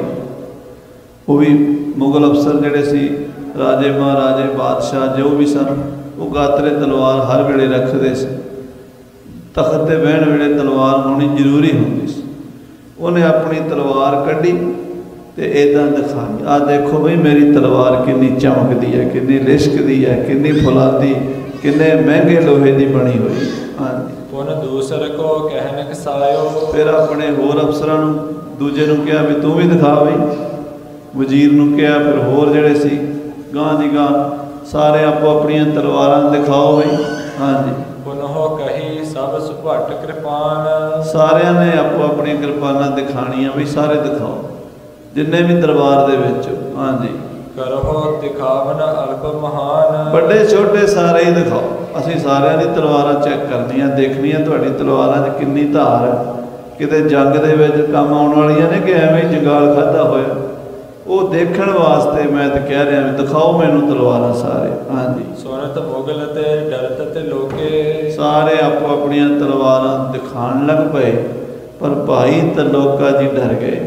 Speaker 1: ਉਹ ਵੀ ਮੁਗਲ ਅਫਸਰ ਜਿਹੜੇ ਸੀ, ਰਾਜੇ ਮਹਾਰਾਜੇ ਬਾਦਸ਼ਾਹ ਜੋ ਵੀ ਸਨ, ਉਹ ਗਾਤਰੇ ਤਲਵਾਰ ਹਰ ਵੇਲੇ ਰੱਖਦੇ ਸੀ। ਤਖਤ 'ਤੇ ਬਹਿਣ ਵੇਲੇ ਤਲਵਾਰ ਹੋਣੀ ਜ਼ਰੂਰੀ ਹੁੰਦੀ ਸੀ। ਉਹਨੇ ਆਪਣੀ ਤਲਵਾਰ ਕੱਢੀ ਤੇ ਇਦਾਂ ਦਿਖਾਈ, ਆ ਦੇਖੋ ਬਈ ਮੇਰੀ ਤਲਵਾਰ ਕਿੰਨੀ ਚਮਕਦੀ ਹੈ, ਕਿੰਨੀ ਲਿਸ਼ਕਦੀ ਹੈ, ਕਿੰਨੀ ਫੁਲਾਦੀ, ਕਿੰਨੇ ਮਹਿੰਗੇ ਲੋਹੇ ਦੀ ਬਣੀ ਹੋਈ। ਹਾਂਜੀ।
Speaker 2: ਪੁਨ ਦੂਸਰ ਕੋ ਕਹਿਨ ਕਸਾਇਓ। ਫਿਰ
Speaker 1: ਆਪਣੇ ਹੋਰ ਅਫਸਰਾਂ ਨੂੰ, ਦੂਜੇ ਨੂੰ ਕਿਹਾ ਵੀ ਤੂੰ ਵੀ ਦਿਖਾ ਬਈ, ਵਜ਼ੀਰ ਨੂੰ ਕਿਹਾ, ਫਿਰ ਹੋਰ ਜਿਹੜੇ ਸੀ ਗਾਂ ਦੀ ਗਾਂ ਸਾਰੇ ਆਪੋ ਆਪਣੀਆਂ ਤਲਵਾਰਾਂ ਦਿਖਾਓ ਬਈ। ਹਾਂਜੀ।
Speaker 2: ਪੁਨਹੁ ਕਹੀ ਸਭ ਸੁਭਟ ਕਿਰਪਾਨ।
Speaker 1: ਸਾਰਿਆਂ ਨੇ ਆਪੋ ਆਪਣੀਆਂ ਕਿਰਪਾਨਾਂ ਦਿਖਾਣੀਆਂ ਵੀ ਸਾਰੇ ਦਿਖਾਓ, ਜਿੰਨੇ ਵੀ ਦਰਬਾਰ ਦੇ ਵਿੱਚ। ਹਾਂਜੀ।
Speaker 2: ਕਰੋ ਦਿਖਾਵਨ ਅਲਪ ਮਹਾਨ।
Speaker 1: ਵੱਡੇ ਛੋਟੇ ਸਾਰੇ ਹੀ ਦਿਖਾਓ, ਅਸੀਂ ਸਾਰਿਆਂ ਦੀ ਤਲਵਾਰਾਂ ਚੈੱਕ ਕਰਨੀਆਂ, ਦੇਖਣੀਆਂ ਤੁਹਾਡੀ ਤਲਵਾਰਾਂ 'ਚ ਕਿੰਨੀ ਧਾਰ ਹੈ, ਕਿਤੇ ਜੰਗ ਦੇ ਵਿੱਚ ਕੰਮ ਆਉਣ ਵਾਲੀਆਂ ਨੇ ਕਿ ਐਵੇਂ ਹੀ ਜੰਗਾਲ ਖਾਧਾ ਹੋਇਆ। ਉਹ ਦੇਖਣ ਵਾਸਤੇ ਮੈਂ ਤਾਂ ਕਹਿ ਰਿਹਾ ਵੀ ਦਿਖਾਓ ਮੈਨੂੰ ਤਲਵਾਰਾਂ ਸਾਰੇ। ਹਾਂਜੀ।
Speaker 2: ਸੁਨਤ ਮੁਗਲ ਤੇ ਡਰਤ ਤੇ ਲੋਕੇ। ਸਾਰੇ
Speaker 1: ਆਪੋ ਆਪਣੀਆਂ ਤਲਵਾਰਾਂ ਦਿਖਾਣ ਲੱਗ ਪਏ, ਪਰ ਭਾਈ ਤਰਲੋਕਾ ਜੀ ਡਰ ਗਏ,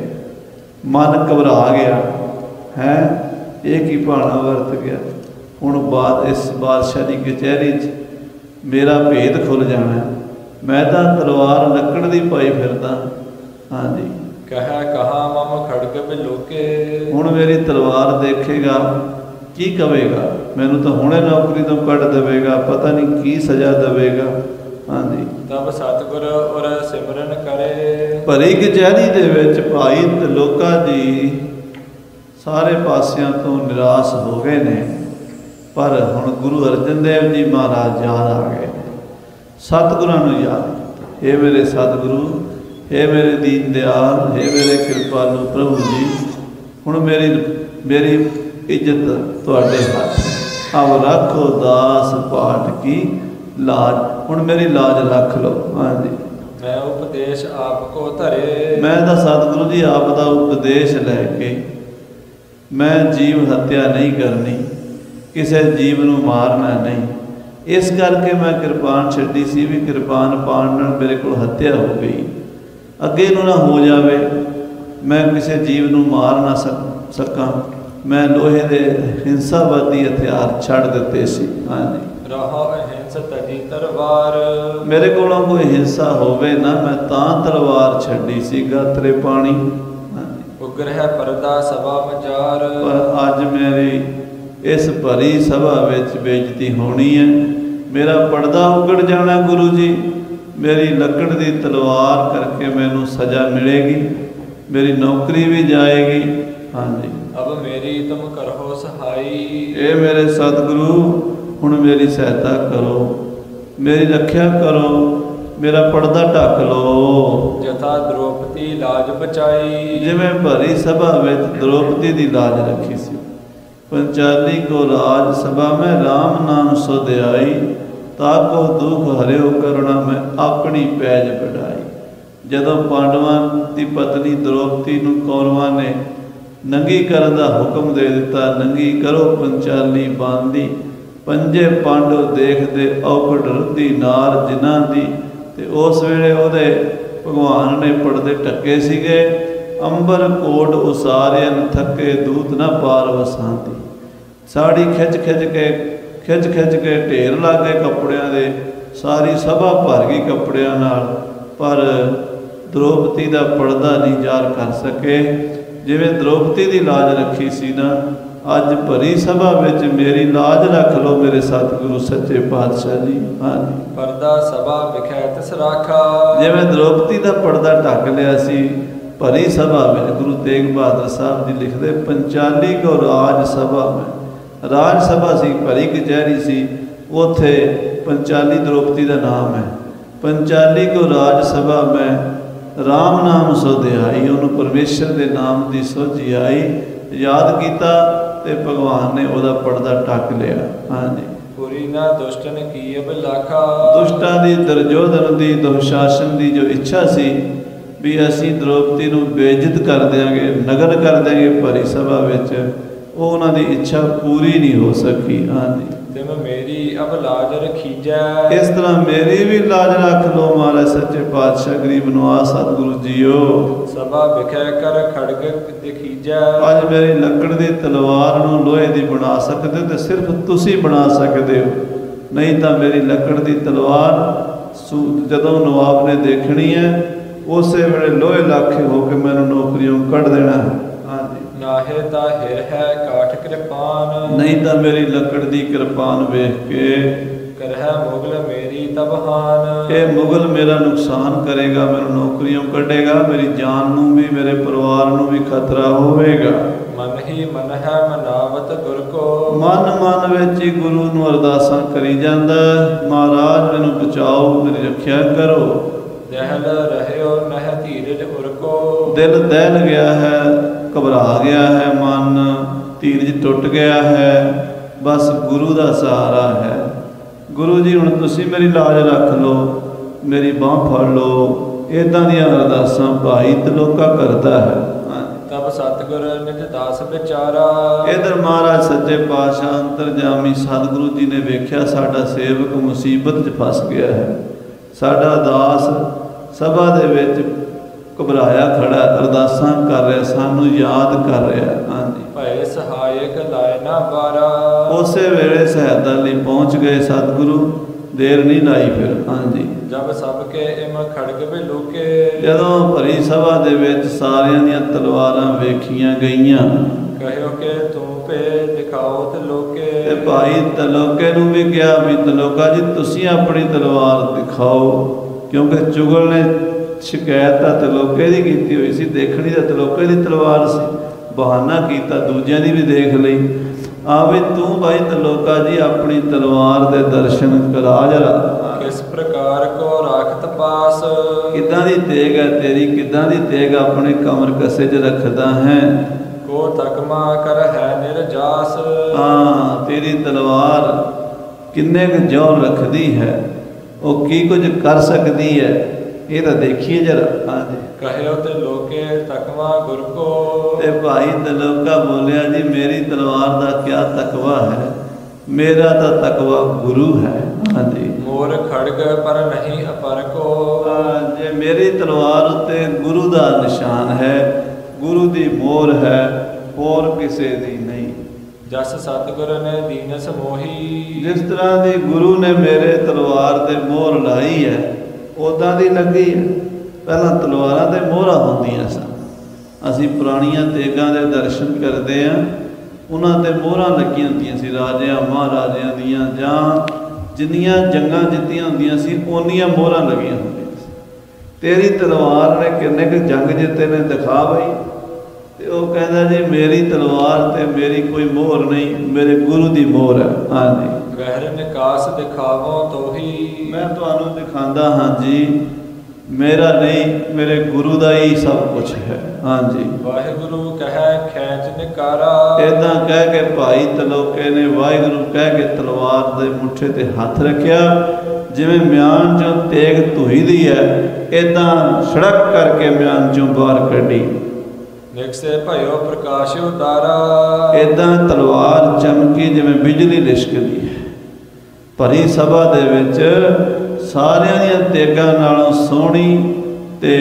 Speaker 1: ਮਨ ਘਬਰਾ ਗਿਆ। ਹੈ ਇਹ ਕੀ ਭਾਣਾ ਵਰਤ ਗਿਆ, ਹੁਣ ਬਾਅਦ ਇਸ ਬਾਦਸ਼ਾਹ ਦੀ ਕਚਹਿਰੀ 'ਚ ਮੇਰਾ ਭੇਦ ਖੁੱਲ੍ਹ ਜਾਣਾ, ਮੈਂ ਤਾਂ ਤਲਵਾਰ ਲੱਕੜ ਦੀ ਪਾਈ ਫਿਰਦਾ। ਹਾਂਜੀ।
Speaker 2: ਕਹਿ ਕਹਾ ਮਮ ਖੜਗ ਬਿਲੋਕੇ। ਹੁਣ
Speaker 1: ਮੇਰੀ ਤਲਵਾਰ ਦੇਖੇਗਾ ਕੀ ਕਵੇਗਾ, ਮੈਨੂੰ ਤਾਂ ਹੁਣੇ ਨੌਕਰੀ ਤੋਂ ਕੱਢ ਦੇਵੇਗਾ, ਪਤਾ ਨਹੀਂ ਕੀ ਸਜ਼ਾ ਦੇਵੇਗਾ। ਹਾਂਜੀ।
Speaker 2: ਤਬ ਸਤਿਗੁਰ ਔਰ ਸਿਮਰਨ ਕਰੇ।
Speaker 1: ਭਰੀ ਕਚਹਿਰੀ ਦੇ ਵਿੱਚ ਭਾਈ ਤਰਲੋਕਾ ਜੀ ਸਾਰੇ ਪਾਸਿਆਂ ਤੋਂ ਨਿਰਾਸ਼ ਹੋ ਗਏ ਨੇ, ਪਰ ਹੁਣ ਗੁਰੂ ਅਰਜਨ ਦੇਵ ਜੀ ਮਹਾਰਾਜ ਯਾਦ ਆ ਗਏ, ਸਤਿਗੁਰਾਂ ਨੂੰ ਯਾਦ ਕੀਤਾ। ਇਹ ਮੇਰੇ ਸਤਿਗੁਰੂ, ਇਹ ਮੇਰੇ ਦੀਨ ਦਿਆਲ, ਇਹ ਮੇਰੇ ਕਿਰਪਾਲੂ ਪ੍ਰਭੂ ਜੀ, ਹੁਣ ਮੇਰੀ ਮੇਰੀ ਇੱਜ਼ਤ ਤੁਹਾਡੇ ਹੱਥ, ਅਬ ਰੱਖੋ ਦਾਸ ਪਾਠ ਕੀ ਲਾਜ, ਹੁਣ ਮੇਰੀ ਲਾਜ ਰੱਖ ਲਓ। ਹਾਂਜੀ।
Speaker 2: ਮੈਂ ਉਪਦੇਸ਼ ਆਪ ਕੋ ਧਰੇ। ਮੈਂ
Speaker 1: ਤਾਂ ਸਤਿਗੁਰੂ ਜੀ ਆਪ ਦਾ ਉਪਦੇਸ਼ ਲੈ ਕੇ ਮੈਂ ਜੀਵ ਹੱਤਿਆ ਨਹੀਂ ਕਰਨੀ, ਕਿਸੇ ਜੀਵ ਨੂੰ ਮਾਰਨਾ ਨਹੀਂ, ਇਸ ਕਰਕੇ ਮੈਂ ਕਿਰਪਾਨ ਛੱਡੀ ਸੀ ਵੀ ਕਿਰਪਾਨ ਪਾਉਣ ਨਾਲ ਮੇਰੇ ਕੋਲ ਹੱਤਿਆ ਹੋ ਗਈ, ਅੱਗੇ ਨੂੰ ਨਾ ਹੋ ਜਾਵੇ, ਮੈਂ ਕਿਸੇ ਜੀਵ ਨੂੰ ਮਾਰ ਨਾ ਸਕ ਸਕਾਂ ਮੈਂ ਲੋਹੇ ਦੇ ਹਿੰਸਾਵਾਦੀ ਹਥਿਆਰ ਛੱਡ ਦਿੱਤੇ ਸੀ। ਹਾਂਜੀ।
Speaker 2: ਰਹਾ ਅਹਿੰਸ ਤਜੀ ਤਲਵਾਰ।
Speaker 1: ਮੇਰੇ ਕੋਲੋਂ ਕੋਈ ਹਿੰਸਾ ਹੋਵੇ ਨਾ, ਮੈਂ ਤਾਂ ਤਲਵਾਰ ਛੱਡੀ ਸੀ ਗਾਤਰੇ ਪਾਣੀ।
Speaker 2: ਉਗਰਹਿ ਪਰਦਾ ਸਭਾ ਮਜਾਰ।
Speaker 1: ਪਰ ਅੱਜ ਮੇਰੀ ਇਸ ਭਰੀ ਸਭਾ ਵਿੱਚ ਬੇਇੱਜ਼ਤੀ ਹੋਣੀ ਹੈ, ਮੇਰਾ ਪਰਦਾ ਉਗੜ ਜਾਣਾ ਗੁਰੂ ਜੀ, ਮੇਰੀ ਲੱਕੜ ਦੀ ਤਲਵਾਰ ਕਰਕੇ ਮੈਨੂੰ ਸਜ਼ਾ ਮਿਲੇਗੀ, ਮੇਰੀ ਨੌਕਰੀ ਵੀ ਜਾਏਗੀ। ਹਾਂਜੀ।
Speaker 2: ਅਬ ਮੇਰੀ ਤੁਮ ਕਰੋ ਸਹਾਈ। ਇਹ
Speaker 1: ਮੇਰੇ ਸਤਿਗੁਰੂ ਹੁਣ ਮੇਰੀ ਸਹਾਇਤਾ ਕਰੋ, ਮੇਰੀ ਰੱਖਿਆ ਕਰੋ, ਮੇਰਾ ਪਰਦਾ ਢੱਕ ਲਓ।
Speaker 2: ਜਥਾ ਦ੍ਰੋਪਦੀ ਲਾਜ ਬਚਾਈ। ਜਿਵੇਂ
Speaker 1: ਭਰੀ ਸਭਾ ਵਿੱਚ ਦ੍ਰੋਪਦੀ ਦੀ ਲਾਜ ਰੱਖੀ ਸੀ। ਪੰਚਾਲੀ ਕੋ ਰਾਜ ਸਭਾ ਮੈਂ ਰਾਮ ਨਾਮ ਸੁਧਿਆਈ, ਤਾਕੋ ਦੁਖ ਹਰਿਓ ਕਰੁਣਾ ਮੈਂ ਆਪਣੀ ਪੈਜ ਵਡਾਈ। ਜਦੋਂ ਪਾਂਡਵਾਂ ਦੀ ਪਤਨੀ ਦ੍ਰੋਪਦੀ ਨੂੰ ਕੌਰਵਾਂ ਨੇ ਨੰਗੀ ਕਰਨ ਦਾ ਹੁਕਮ ਦੇ ਦਿੱਤਾ, ਨੰਗੀ ਕਰੋ ਪੰਚਾਲੀ ਬਾਂਦੀ, ਪੰਜੇ ਪਾਂਡਵ ਦੇਖਦੇ ਔਕੜ ਰੁੱਧੀ ਨਾਰ ਜਿਨ੍ਹਾਂ ਦੀ। ਤੇ ਉਸ ਵੇਲੇ ਉਹਦੇ ਭਗਵਾਨ ਨੇ ਪਰਦੇ ਢੱਕੇ ਸੀਗੇ। ਅੰਬਰ ਕੋਟ ਉਸਾਰਿਆਨ ਥੱਕੇ ਦੂਤ ਨਾ ਪਾਰ ਵਸਾਂਦੀ। ਸਾੜੀ ਖਿੱਚ ਖਿੱਚ ਕੇ ਖਿੱਚ ਖਿੱਚ ਕੇ ਢੇਰ ਲੱਗ ਗਏ ਕੱਪੜਿਆਂ ਦੇ, ਸਾਰੀ ਸਭਾ ਭਰ ਗਈ ਕੱਪੜਿਆਂ ਨਾਲ, ਪਰ ਦ੍ਰੋਪਦੀ ਦਾ ਪਰਦਾ ਨਹੀਂ ਜ਼ਾਰ ਕਰ ਸਕੇ। ਜਿਵੇਂ ਦ੍ਰੋਪਦੀ ਦੀ ਲਾਜ ਰੱਖੀ ਸੀ ਨਾ, ਅੱਜ ਭਰੀ ਸਭਾ ਵਿੱਚ ਮੇਰੀ ਲਾਜ ਰੱਖ ਲਓ ਮੇਰੇ ਸਤਿਗੁਰੂ ਸੱਚੇ ਪਾਤਸ਼ਾਹ ਜੀ। ਹਾਂਜੀ।
Speaker 2: ਪਰਦਾ ਸਭਾ ਵਿਖੈ ਤਿਸ ਰਾਖਾ।
Speaker 1: ਜਿਵੇਂ ਦ੍ਰੋਪਦੀ ਦਾ ਪਰਦਾ ਢੱਕ ਲਿਆ ਸੀ ਭਰੀ ਸਭਾ ਵਿੱਚ, ਗੁਰੂ ਤੇਗ ਬਹਾਦਰ ਸਾਹਿਬ ਜੀ ਲਿਖਦੇ, ਪੰਚਾਲੀ ਕੋ ਰਾਜ ਸਭਾ ਮੈਂ, ਰਾਜ ਸਭਾ ਸੀ, ਭਰੀ ਕਚਹਿਰੀ ਸੀ, ਉੱਥੇ ਪੰਚਾਲੀ ਦ੍ਰੋਪਦੀ ਦਾ ਨਾਮ ਹੈ। ਪੰਚਾਲੀ ਕੋ ਰਾਜ ਸਭਾ ਮੈਂ ਰਾਮ ਨਾਮ ਸੁਧਿਆਈ, ਉਹਨੂੰ ਪਰਮੇਸ਼ਰ ਦੇ ਨਾਮ ਦੀ ਸੋਝੀ ਆਈ, ਯਾਦ ਕੀਤਾ ਤੇ ਭਗਵਾਨ ਨੇ ਉਹਦਾ ਪਰਦਾ ਢੱਕ ਲਿਆ। ਹਾਂਜੀ।
Speaker 2: ਪੁਰੀ ਨਾ ਦੁਸ਼ਟਨ ਕੀ ਅਬਲਾਖਾ। ਦੁਸ਼ਟਾਂ
Speaker 1: ਦੀ, ਦੁਰਯੋਧਨ ਦੀ, ਦੁਸ਼ਾਸਨ ਦੀ ਜੋ ਇੱਛਾ ਸੀ ਵੀ ਅਸੀਂ ਦ੍ਰੋਪਦੀ ਨੂੰ ਬੇਇੱਜ਼ਤ ਕਰ ਦਿਆਂਗੇ, ਨਗਨ ਕਰ ਦਿਆਂਗੇ ਭਰੀ ਸਭਾ ਵਿੱਚ, ਉਹ ਉਹਨਾਂ ਦੀ ਇੱਛਾ ਪੂਰੀ ਨਹੀਂ ਹੋ ਸਕੀ। ਹਾਂਜੀ।
Speaker 2: ਤਿਮ ਮੇਰੀ ਅਬ ਲਾਜ ਰਖੀਜੈ।
Speaker 1: ਇਸ ਤਰ੍ਹਾਂ ਮੇਰੀ ਵੀ ਲਾਜ ਰੱਖ ਲਓ ਮਹਾਰਾਜ ਸੱਚੇ ਪਾਤਸ਼ਾਹ ਗਰੀਬ ਨਿਵਾਸ ਸਤਿਗੁਰੂ ਜੀਓ।
Speaker 2: ਸਭਾ ਵਿਖੈ ਕਰ ਖੜਗ ਦਿਖੀਜੈ। ਅੱਜ
Speaker 1: ਮੇਰੀ ਲੱਕੜ ਦੀ ਤਲਵਾਰ ਨੂੰ ਲੋਹੇ ਦੀ ਬਣਾ ਸਕਦੇ ਤੇ ਸਿਰਫ ਤੁਸੀਂ ਬਣਾ ਸਕਦੇ ਹੋ, ਨਹੀਂ ਤਾਂ ਮੇਰੀ ਲੱਕੜ ਦੀ ਤਲਵਾਰ ਜਦੋਂ ਨਵਾਬ ਨੇ ਦੇਖਣੀ ਹੈ ਉਸੇ ਵੇਲੇ ਲੋਹੇ ਲਾਖੇ ਹੋ ਕੇ ਮੈਨੂੰ ਨੌਕਰੀਓਂ ਕੱਢ ਦੇਣਾ। ਹਾਂਜੀ।
Speaker 2: ਨਾਹੇ ਤਾਂ ਹਿਰ ਹੈ ਕਾਠ ਕਿਰਪਾਨ।
Speaker 1: ਨਹੀਂ ਤਾਂ ਮੇਰੀ ਲੱਕੜ ਦੀ ਕਿਰਪਾਨ ਵੇਖ ਕੇ
Speaker 2: ਕਰਹਿ ਮੁਗਲ ਮੇਰੀ ਤਬਹਾਨ।
Speaker 1: ਇਹ ਮੁਗਲ ਮੇਰਾ ਨੁਕਸਾਨ ਕਰੇਗਾ, ਮੈਨੂੰ ਨੌਕਰੀਆਂ ਕੱਢੇਗਾ, ਮੇਰੀ ਜਾਨ ਨੂੰ ਵੀ ਮੇਰੇ ਪਰਿਵਾਰ ਨੂੰ ਵੀ ਖਤਰਾ ਹੋਵੇਗਾ।
Speaker 2: ਮਨ ਹੀ ਮਨ ਹੈ ਮਨਾਵਤ ਗੁਰ ਕੋ।
Speaker 1: ਮਨ ਮਨ ਵਿੱਚ ਹੀ ਗੁਰੂ ਨੂੰ ਅਰਦਾਸਾਂ ਕਰੀ ਜਾਂਦਾ, ਮਹਾਰਾਜ ਮੈਨੂੰ ਬਚਾਓ, ਮੇਰੀ ਰੱਖਿਆ ਕਰੋ।
Speaker 2: ਦਹਿਲ ਰਹਿਓ ਨਹਿ ਧੀਰਜ ਉਰ ਕੋ।
Speaker 1: ਦਿਲ ਦਹਿਲ ਗਿਆ ਹੈ, ਘਬਰਾ ਗਿਆ ਹੈ, ਮਨ ਧੀਰਜ ਟੁੱਟ ਗਿਆ ਹੈ, ਬਸ ਗੁਰੂ ਦਾ ਸਹਾਰਾ ਹੈ। ਗੁਰੂ ਜੀ ਹੁਣ ਤੁਸੀਂ ਮੇਰੀ ਲਾਜ ਰੱਖ ਲਓ, ਮੇਰੀ ਬਾਂਹ ਫੜ ਲਓ। ਇੱਦਾਂ ਦੀਆਂ ਅਰਦਾਸਾਂ ਭਾਈ ਤਲੋਕਾ ਕਰਦਾ ਹੈ।
Speaker 2: ਤਬ ਸਤਿਗੁਰ ਨਿਜ ਦਾਸ ਵਿਚਾਰਾ।
Speaker 1: ਇਧਰ ਮਹਾਰਾਜ ਸੱਚੇ ਪਾਤਸ਼ਾਹ ਅੰਤਰਜਾਮੀ ਸਤਿਗੁਰੂ ਜੀ ਨੇ ਵੇਖਿਆ ਸਾਡਾ ਸੇਵਕ ਮੁਸੀਬਤ 'ਚ ਫਸ ਗਿਆ ਹੈ, ਸਾਡਾ ਦਾਸ ਸਭਾ ਦੇ ਵਿੱਚ ਘਬਰਾਇਆ ਖੜਾ, ਅਰਦਾਸਾਂ ਕਰ ਰਿਹਾ, ਸਾਨੂੰ ਯਾਦ ਕਰ ਰਿਹਾ। ਹਾਂਜੀ,
Speaker 2: ਭਏ ਸਹਾਇਕ ਲਾਇ ਨਾ ਬਾਰਾ।
Speaker 1: ਉਸੇ ਵੇਲੇ ਸਹਾਇਤਾ ਲਈ ਪਹੁੰਚ ਗਏ ਸਤਿਗੁਰੂ, ਦੇਰ ਨਹੀਂ ਲਾਈ ਫਿਰ। ਹਾਂਜੀ,
Speaker 2: ਜਬ ਸਭ ਕੇ ਇਮ ਖੜਗ ਬਿਲੂਕੇ।
Speaker 1: ਜਦੋਂ ਭਰੀ ਸਭਾ ਦੇ ਵਿੱਚ ਸਾਰਿਆਂ ਦੀਆਂ ਤਲਵਾਰਾਂ ਵੇਖੀਆਂ ਗਈਆਂ,
Speaker 2: ਕਹਿਓ ਕਿ ਤੂੰ ਪੇ ਦਿਖਾਓ ਤੇ ਲੋਕੇ।
Speaker 1: ਤੇ ਭਾਈ ਤਲੋਕੇ ਨੂੰ ਵੀ ਕਿਹਾ ਵੀ ਤਲੋਕਾ ਜੀ ਤੁਸੀਂ ਆਪਣੀ ਤਲਵਾਰ ਦਿਖਾਓ, ਕਿਉਂਕਿ ਚੁਗਲ ਨੇ ਸ਼ਿਕਾਇਤ ਤਾਂ ਤਲੋਕੇ ਦੀ ਕੀਤੀ ਹੋਈ ਸੀ, ਦੇਖਣੀ ਤਾਂ ਤਲੋਕੇ ਦੀ ਤਲਵਾਰ ਸੀ, ਬਹਾਨਾ ਕੀਤਾ ਦੂਜਿਆਂ ਦੀ ਵੀ ਦੇਖ ਲਈ। ਆ ਵੀ ਤੂੰ ਭਾਈ ਤਲੋਕਾ ਜੀ ਆਪਣੀ ਤਲਵਾਰ ਦੇ ਦਰਸ਼ਨ ਕਰਾ ਜਰਾ।
Speaker 2: ਕਿਸ ਪ੍ਰਕਾਰ ਕੋ ਰਾਖਤ ਪਾਸ।
Speaker 1: ਕਿੱਦਾਂ ਦੀ ਤੇਗ ਹੈ ਤੇਰੀ, ਕਿੱਦਾਂ ਦੀ ਤੇਗ ਆਪਣੇ ਕਮਰ ਕਸੇ 'ਚ ਰੱਖਦਾ ਹੈ।
Speaker 2: ਕੋ ਤਕਮਾ ਕਰ ਹੈ ਨਿਰਜਾਸ।
Speaker 1: ਹਾਂ, ਤੇਰੀ ਤਲਵਾਰ ਕਿੰਨੇ ਕੁ ਜ਼ੋਰ ਰੱਖਦੀ ਹੈ, ਉਹ ਕੀ ਕੁਝ ਕਰ ਸਕਦੀ ਹੈ, ਇਹ ਤਾਂ ਦੇਖੀਏ ਜਰਾ। ਹਾਂਜੀ,
Speaker 2: ਕਹਿਓ ਤੇ ਲੋਕੇ ਤਕਵਾ ਗੁਰ ਕੋ।
Speaker 1: ਤੇ ਭਾਈ ਤਲੋਕਾ ਬੋਲਿਆ ਜੀ ਮੇਰੀ ਤਲਵਾਰ ਦਾ ਕਿਆ ਤਕਵਾ ਹੈ, ਮੇਰਾ ਤਾਂ ਤਕਵਾ ਗੁਰੂ ਹੈ। ਹਾਂਜੀ,
Speaker 2: ਮੋਰ ਖੜਗ ਪਰ ਨਹੀਂ ਅਪਰ ਕੋ।
Speaker 1: ਜੇ ਮੇਰੀ ਤਲਵਾਰ ਉੱਤੇ ਗੁਰੂ ਦਾ ਨਿਸ਼ਾਨ ਹੈ, ਗੁਰੂ ਦੀ ਮੋਹਰ ਹੈ, ਹੋਰ ਕਿਸੇ ਦੀ ਨਹੀਂ।
Speaker 2: ਜਸ ਸਤਿਗੁਰ ਨੇ ਦੀਨਸ ਮੋਹੀ।
Speaker 1: ਜਿਸ ਤਰ੍ਹਾਂ ਦੀ ਗੁਰੂ ਨੇ ਮੇਰੇ ਤਲਵਾਰ ਤੇ ਮੋਹਰ ਲਾਈ ਹੈ, ਉੱਦਾਂ ਦੀ ਲੱਗੀ ਹੈ। ਪਹਿਲਾਂ ਤਲਵਾਰਾਂ ਤੇ ਮੋਹਰਾਂ ਹੁੰਦੀਆਂ ਸਨ, ਅਸੀਂ ਪੁਰਾਣੀਆਂ ਤੇਗਾਂ ਦੇ ਦਰਸ਼ਨ ਕਰਦੇ ਹਾਂ, ਉਹਨਾਂ ਤੇ ਮੋਹਰਾਂ ਲੱਗੀਆਂ ਹੁੰਦੀਆਂ ਸੀ, ਰਾਜਿਆਂ ਮਹਾਰਾਜਿਆਂ ਦੀਆਂ, ਜਾਂ ਜਿੰਨੀਆਂ ਜੰਗਾਂ ਜਿੱਤੀਆਂ ਹੁੰਦੀਆਂ ਸੀ ਓਨੀਆਂ ਮੋਹਰਾਂ ਲੱਗੀਆਂ ਹੁੰਦੀਆਂ ਸੀ। ਤੇਰੀ ਤਲਵਾਰ ਨੇ ਕਿੰਨੇ ਕੁ ਜੰਗ ਜਿੱਤੇ ਨੇ ਦਿਖਾ ਬਈ। ਤੇ ਉਹ ਕਹਿੰਦਾ ਜੀ ਮੇਰੀ ਤਲਵਾਰ ਤੇ ਮੇਰੀ ਕੋਈ ਮੋਹਰ ਨਹੀਂ, ਮੇਰੇ ਗੁਰੂ ਦੀ ਮੋਹਰ ਹੈ। ਹਾਂਜੀ,
Speaker 2: ਗਹਿਰ ਨਿਕਾਸ ਦਿਖਾਵੋ ਤੋਹੀ।
Speaker 1: ਮੈਂ ਤੁਹਾਨੂੰ ਦਿਖਾਉਂਦਾ ਹਾਂ ਜੀ, ਮੇਰਾ ਨਹੀਂ ਮੇਰੇ ਗੁਰੂ ਦਾ ਹੀ ਸਭ ਕੁਝ ਹੈ। ਹਾਂਜੀ,
Speaker 2: ਵਾਹਿਗੁਰੂ ਕਹਿ ਖੈਂਚ ਨਿਕਾਰਾ।
Speaker 1: ਇੱਦਾਂ ਕਹਿ ਕੇ ਭਾਈ ਤਲੋਕੇ ਨੇ ਵਾਹਿਗੁਰੂ ਕਹਿ ਕੇ ਤਲਵਾਰ ਦੇ ਮੁੱਠੇ ਤੇ ਹੱਥ ਰੱਖਿਆ, ਜਿਵੇਂ ਮਿਆਨ ਚੋਂ ਤੇਗ ਧੂਈਦੀ ਹੈ, ਇੱਦਾਂ ਸੜਕ ਕਰਕੇ ਮਿਆਨ ਚੋਂ ਬਾਹਰ ਕੱਢੀ।
Speaker 2: ਨਿਕਸੇ ਭਇਓ ਪ੍ਰਕਾਸ਼ ਉਤਾਰਾ।
Speaker 1: ਇੱਦਾਂ ਤਲਵਾਰ ਚਮਕੀ ਜਿਵੇਂ ਬਿਜਲੀ ਲਿਸ਼ਕਦੀ ਹੈ। ਭਰੀ ਸਭਾ ਦੇ ਵਿੱਚ ਸਾਰਿਆਂ ਦੀਆਂ ਤੇਗਾਂ ਨਾਲੋਂ ਸੋਹਣੀ ਤੇ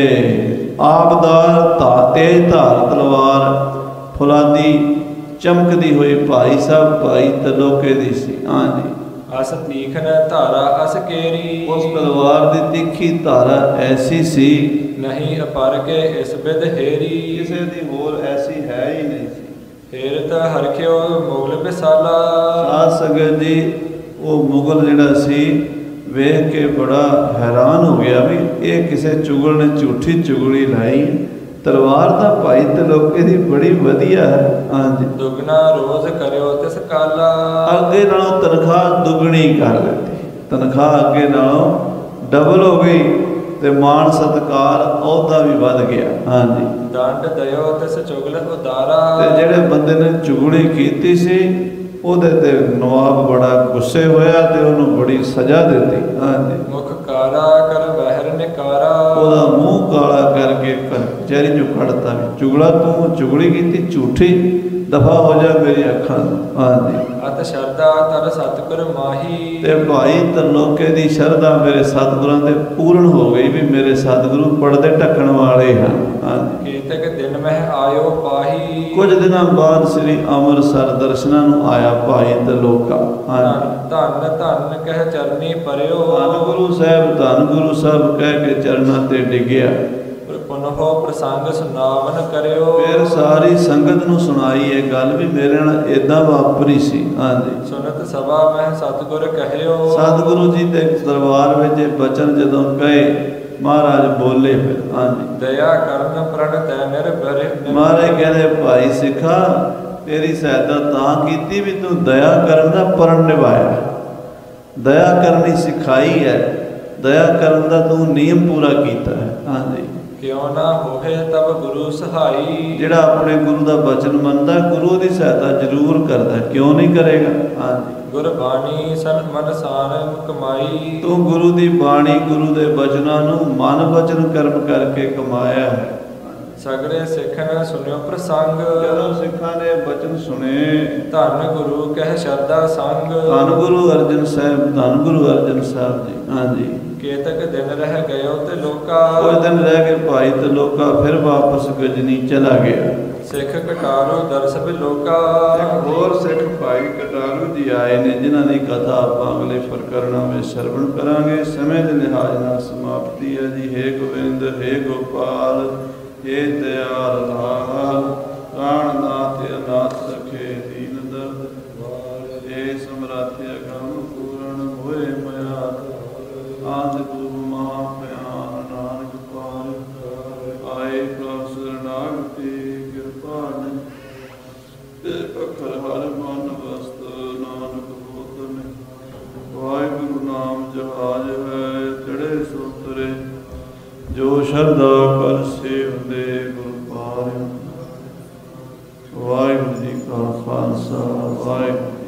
Speaker 1: ਆਬਦਾਰ ਧਾ ਤੇਜ ਧਾਰ ਤਲਵਾਰ ਫੁਲਾਦੀ ਚਮਕਦੀ ਹੋਈ ਭਾਈ ਸਾਹਿਬ ਭਾਈ ਤਲੋਕੇ ਦੀ ਸੀ। ਹਾਂਜੀ,
Speaker 2: ਅਸ ਤੀਖਨ ਧਾਰਾ ਅਸ ਕੇਰੀ।
Speaker 1: ਉਸ ਤਲਵਾਰ ਦੀ ਤਿੱਖੀ ਧਾਰਾ ਐਸੀ ਸੀ,
Speaker 2: ਨਹੀਂ ਅਪਰ ਕੇ ਇਸ ਬਿਦ ਹੇਰੀ।
Speaker 1: ਕਿਸੇ ਦੀ ਹੋਰ ਐਸੀ ਹੈ ਹੀ ਨਹੀਂ ਸੀ।
Speaker 2: ਹੇਰਤ ਹਰਖਿਓ ਮੁਗਲ ਵਿਸਾਲਾ।
Speaker 1: ਸਾਧ ਸੰਗਤ ਜੀ, ਉਹ ਮੁਗਲ ਜਿਹੜਾ ਸੀ ਵੇਖ ਕੇ ਬੜਾ ਹੈਰਾਨ ਹੋ ਗਿਆ ਵੀ ਇਹ ਕਿਸੇ ਚੁਗਲ ਨੇ ਝੂਠੀ ਚੁਗਲੀ ਲਾਈ। ਤਲਵਾਰ ਤਾਂ ਭਾਈ ਤਲੋਕੇ ਦੀ ਬੜੀ ਵਧੀਆ ਹੈ। ਹਾਂਜੀ,
Speaker 2: ਦੁਗਣਾ ਰੋਜ਼ ਕਰਿਓ ਤਿਸ ਕਾਲਾ।
Speaker 1: ਅੱਗੇ ਨਾਲੋਂ ਤਨਖਾਹ ਦੁੱਗਣੀ ਕਰ ਦਿੱਤੀ, ਤਨਖਾਹ ਅੱਗੇ ਨਾਲੋਂ ਡਬਲ ਹੋ ਗਈ ਤੇ ਮਾਣ ਸਤਿਕਾਰ ਅਹੁਦਾ ਵੀ ਵੱਧ ਗਿਆ। ਹਾਂਜੀ,
Speaker 2: ਦੰਡ ਦਇਓ ਤਿਸ ਚੁਗਲ ਉਦਾਰਾ।
Speaker 1: ਤੇ ਜਿਹੜੇ ਬੰਦੇ ਨੇ ਚੁਗਲੀ ਕੀਤੀ ਸੀ ਉਹਦੇ ਤੇ ਨਵਾਬ ਬੜਾ ਗੁੱਸੇ ਹੋਇਆ ਤੇ ਉਹਨੂੰ ਬੜੀ ਸਜ਼ਾ ਦਿੱਤੀ। ਹਾਂਜੀ,
Speaker 2: ਮੁਖ ਕਾਰਾ ਕਰ ਬਹਿਰ ਨਿਕਾਰਾ।
Speaker 1: ਉਹਦਾ ਮੂੰਹ ਕਾਲਾ ਕਰਕੇ ਕਚਹਿਰੀ ਚੋਂ ਕੱਢਤਾ ਵੀ ਚੁਗਲਾ ਤੂੰ ਚੁਗਲੀ ਕੀਤੀ ਝੂਠੀ, ਦਫਾ ਹੋ ਜਾ ਮੇਰੀ ਅੱਖਾਂ ਤੋਂ। ਹਾਂਜੀ,
Speaker 2: ਅਤ ਸ਼ਰਧਾ ਤਰ ਸਤਿਗੁਰ ਮਾਹੀ।
Speaker 1: ਤੇ ਭਾਈ ਤਲੋਕੇ ਦੀ ਸ਼ਰਧਾ ਮੇਰੇ ਸਤਿਗੁਰਾਂ ਦੇ ਪੂਰਨ ਹੋ ਗਈ ਵੀ ਮੇਰੇ ਸਤਿਗੁਰੂ ਪਰਦੇ ਢੱਕਣ ਵਾਲੇ ਹਨ। ਹਾਂਜੀ,
Speaker 2: ਕੀਤਕ ਦਿਨ ਮਹਿ ਆਇਓ ਪਾਹੀ।
Speaker 1: ਕੁਝ ਦਿਨਾਂ ਬਾਅਦ ਸ੍ਰੀ ਅੰਮ੍ਰਿਤਸਰ ਦਰਸ਼ਨਾਂ ਨੂੰ ਆਇਆ ਭਾਈ ਤਲੋਕਾ। ਹਾਂਜੀ,
Speaker 2: ਧੰਨ ਧੰਨ ਕਹਿ ਚਰਨੀ ਪਰਿਓ।
Speaker 1: ਧੰਨ ਗੁਰੂ ਸਾਹਿਬ, ਧੰਨ ਗੁਰੂ ਸਾਹਿਬ ਕਹਿ ਕੇ ਚਰਨਾਂ ਤੇ ਡਿੱਗਿਆ।
Speaker 2: ਪੁਨਹ ਉਹ ਪ੍ਰਸੰਗ ਸੁਨਾਵਨ ਕਰਿਓ।
Speaker 1: ਫਿਰ ਸਾਰੀ ਸੰਗਤ ਨੂੰ ਸੁਣਾਈ ਇਹ ਗੱਲ ਵੀ ਮੇਰੇ ਨਾਲ ਏਦਾਂ ਵਾਪਰੀ ਸੀ। ਹਾਂਜੀ,
Speaker 2: ਸੁਨਤ ਸਭਾ ਮਹਿ ਸਤਿਗੁਰ ਕਹਿਓ।
Speaker 1: ਸਤਿਗੁਰੂ ਜੀ ਦੇ ਦਰਬਾਰ ਵਿੱਚ ਇਹ ਬਚਨ ਜਦੋਂ ਕਹੇ ਮਹਾਰਾਜ ਬੋਲੇ ਫਿਰ। ਹਾਂਜੀ,
Speaker 2: ਦਇਆ ਕਰਨ ਪ੍ਰਣ ਤੈ ਨਿਰਭਰ।
Speaker 1: ਮਹਾਰਾਜ ਕਹਿੰਦੇ ਭਾਈ ਸਿੱਖਾ ਤੇਰੀ ਸਹਾਇਤਾ ਤਾਂ ਕੀਤੀ ਵੀ ਤੂੰ ਦਇਆ ਕਰਨ ਦਾ ਪ੍ਰਣ ਨਿਭਾਇਆ, ਦਇਆ ਕਰਨੀ ਸਿਖਾਈ ਹੈ, ਦਇਆ ਕਰਨ ਦਾ ਤੂੰ ਨਿਯਮ ਪੂਰਾ ਕੀਤਾ ਹੈ। ਹਾਂਜੀ,
Speaker 2: ਕਿਉਂ ਨਾ ਹੋਏ ਤਬ ਗੁਰੂ ਸਹਾਈ।
Speaker 1: ਜਿਹੜਾ ਆਪਣੇ ਗੁਰੂ ਦਾ ਬਚਨ ਮੰਨਦਾ ਗੁਰੂ ਦੀ ਸਹਾਇਤਾ ਜ਼ਰੂਰ ਕਰਦਾ, ਕਿਉਂ ਨਹੀਂ ਕਰੇਗਾ। ਹਾਂਜੀ,
Speaker 2: ਗੁਰਬਾਣੀ ਸਨ ਮਨ ਸਾਨ ਕਮਾਈ।
Speaker 1: ਤੂੰ ਗੁਰੂ ਦੀ ਬਾਣੀ ਗੁਰੂ ਦੇ ਬਚਨਾਂ ਨੂੰ ਮਨ ਵਚਨ ਕਰਮ ਕਰਕੇ ਕਮਾਇਆ ਹੈ।
Speaker 2: ਸਗਲੇ ਸਿੱਖਨ ਸੁਨਿਓ ਪ੍ਰਸੰਗ।
Speaker 1: ਜਦੋਂ ਸਿੱਖਾਂ ਨੇ ਬਚਨ ਸੁਣੇ
Speaker 2: ਧੰਨ ਗੁਰੂ ਕਹਿ ਸ਼ਰਧਾ ਸੰਗ।
Speaker 1: ਧੰਨ ਗੁਰੂ ਅਰਜਨ ਸਾਹਿਬ, ਧੰਨ ਗੁਰੂ ਅਰਜਨ ਸਾਹਿਬ ਜੀ। ਹਾਂਜੀ,
Speaker 2: ਕੇਤਕ ਦਿਨ ਰਹਿ ਗਇਓ ਤੇ ਲੋਕਾ।
Speaker 1: ਕੁਝ ਦਿਨ ਰਹਿ ਕੇ ਭਾਈ ਤੇ ਲੋਕਾ ਫਿਰ ਵਾਪਸ ਗਜਨੀ ਚਲਾ ਗਿਆ।
Speaker 2: ਸਿੱਖ ਕਟਾਰੂ ਦਰਸ ਬਿਲੋਕਾ।
Speaker 1: ਇੱਕ ਹੋਰ ਸਿੱਖ ਭਾਈ ਕਟਾਰੂ ਜੀ ਆਏ ਨੇ ਜਿਨ੍ਹਾਂ ਦੀ ਕਥਾ ਆਪਾਂ ਅਗਲੇ ਪ੍ਰਕਰਣਾਂ ਵਿੱਚ ਸਰਵਣ ਕਰਾਂਗੇ। ਸਮੇਂ ਦੇ ਲਿਹਾਜ਼ ਨਾਲ ਸਮਾਪਤੀ ਹੈ ਜੀ। ਹੇ ਗੋਬਿੰਦ, ਹੇ ਗੋਪਾਲ, ਹੇ ਦਿਆਲ ਲਾਲ, ਪ੍ਰਾਣਨਾਥ ਅਨਾਥ ਸਖੇ ਦੀਨ ਦਰਦ ਵਾਲ। ਹੇ ਸਮਰਾਥ ਅਗਮ ਪੂਰਨ ਹੋਏ ਮਿਆ ਆਦ ਗੁਰੂ ਮਹਾ ਪਿਆਨ ਨਾਨਕ ਪਾਲ। ਆਏ ਪ੍ਰਭ ਸਰਨਾਗਤੀ ਕਿਰਪਾ ਨੇ ਤੇ ਅਖਰ ਹਰ ਮਨ ਵਸਤ ਨਾਨਕ ਬੋਧਨ। ਵਾਹਿਗੁਰੂ ਨਾਮ ਜਹਾਜ ਹੈ ਚੜੇ ਸੋਤਰੇ ਜੋ ਸ਼ਰਧਾ ਕਰ ਸੇਵਦੇ ਗੁਰ ਪਾਰਿ। ਵਾਹਿਗੁਰੂ ਜੀ ਕਾ ਖਾਲਸਾ, ਵਾਹਿਗੁਰੂ।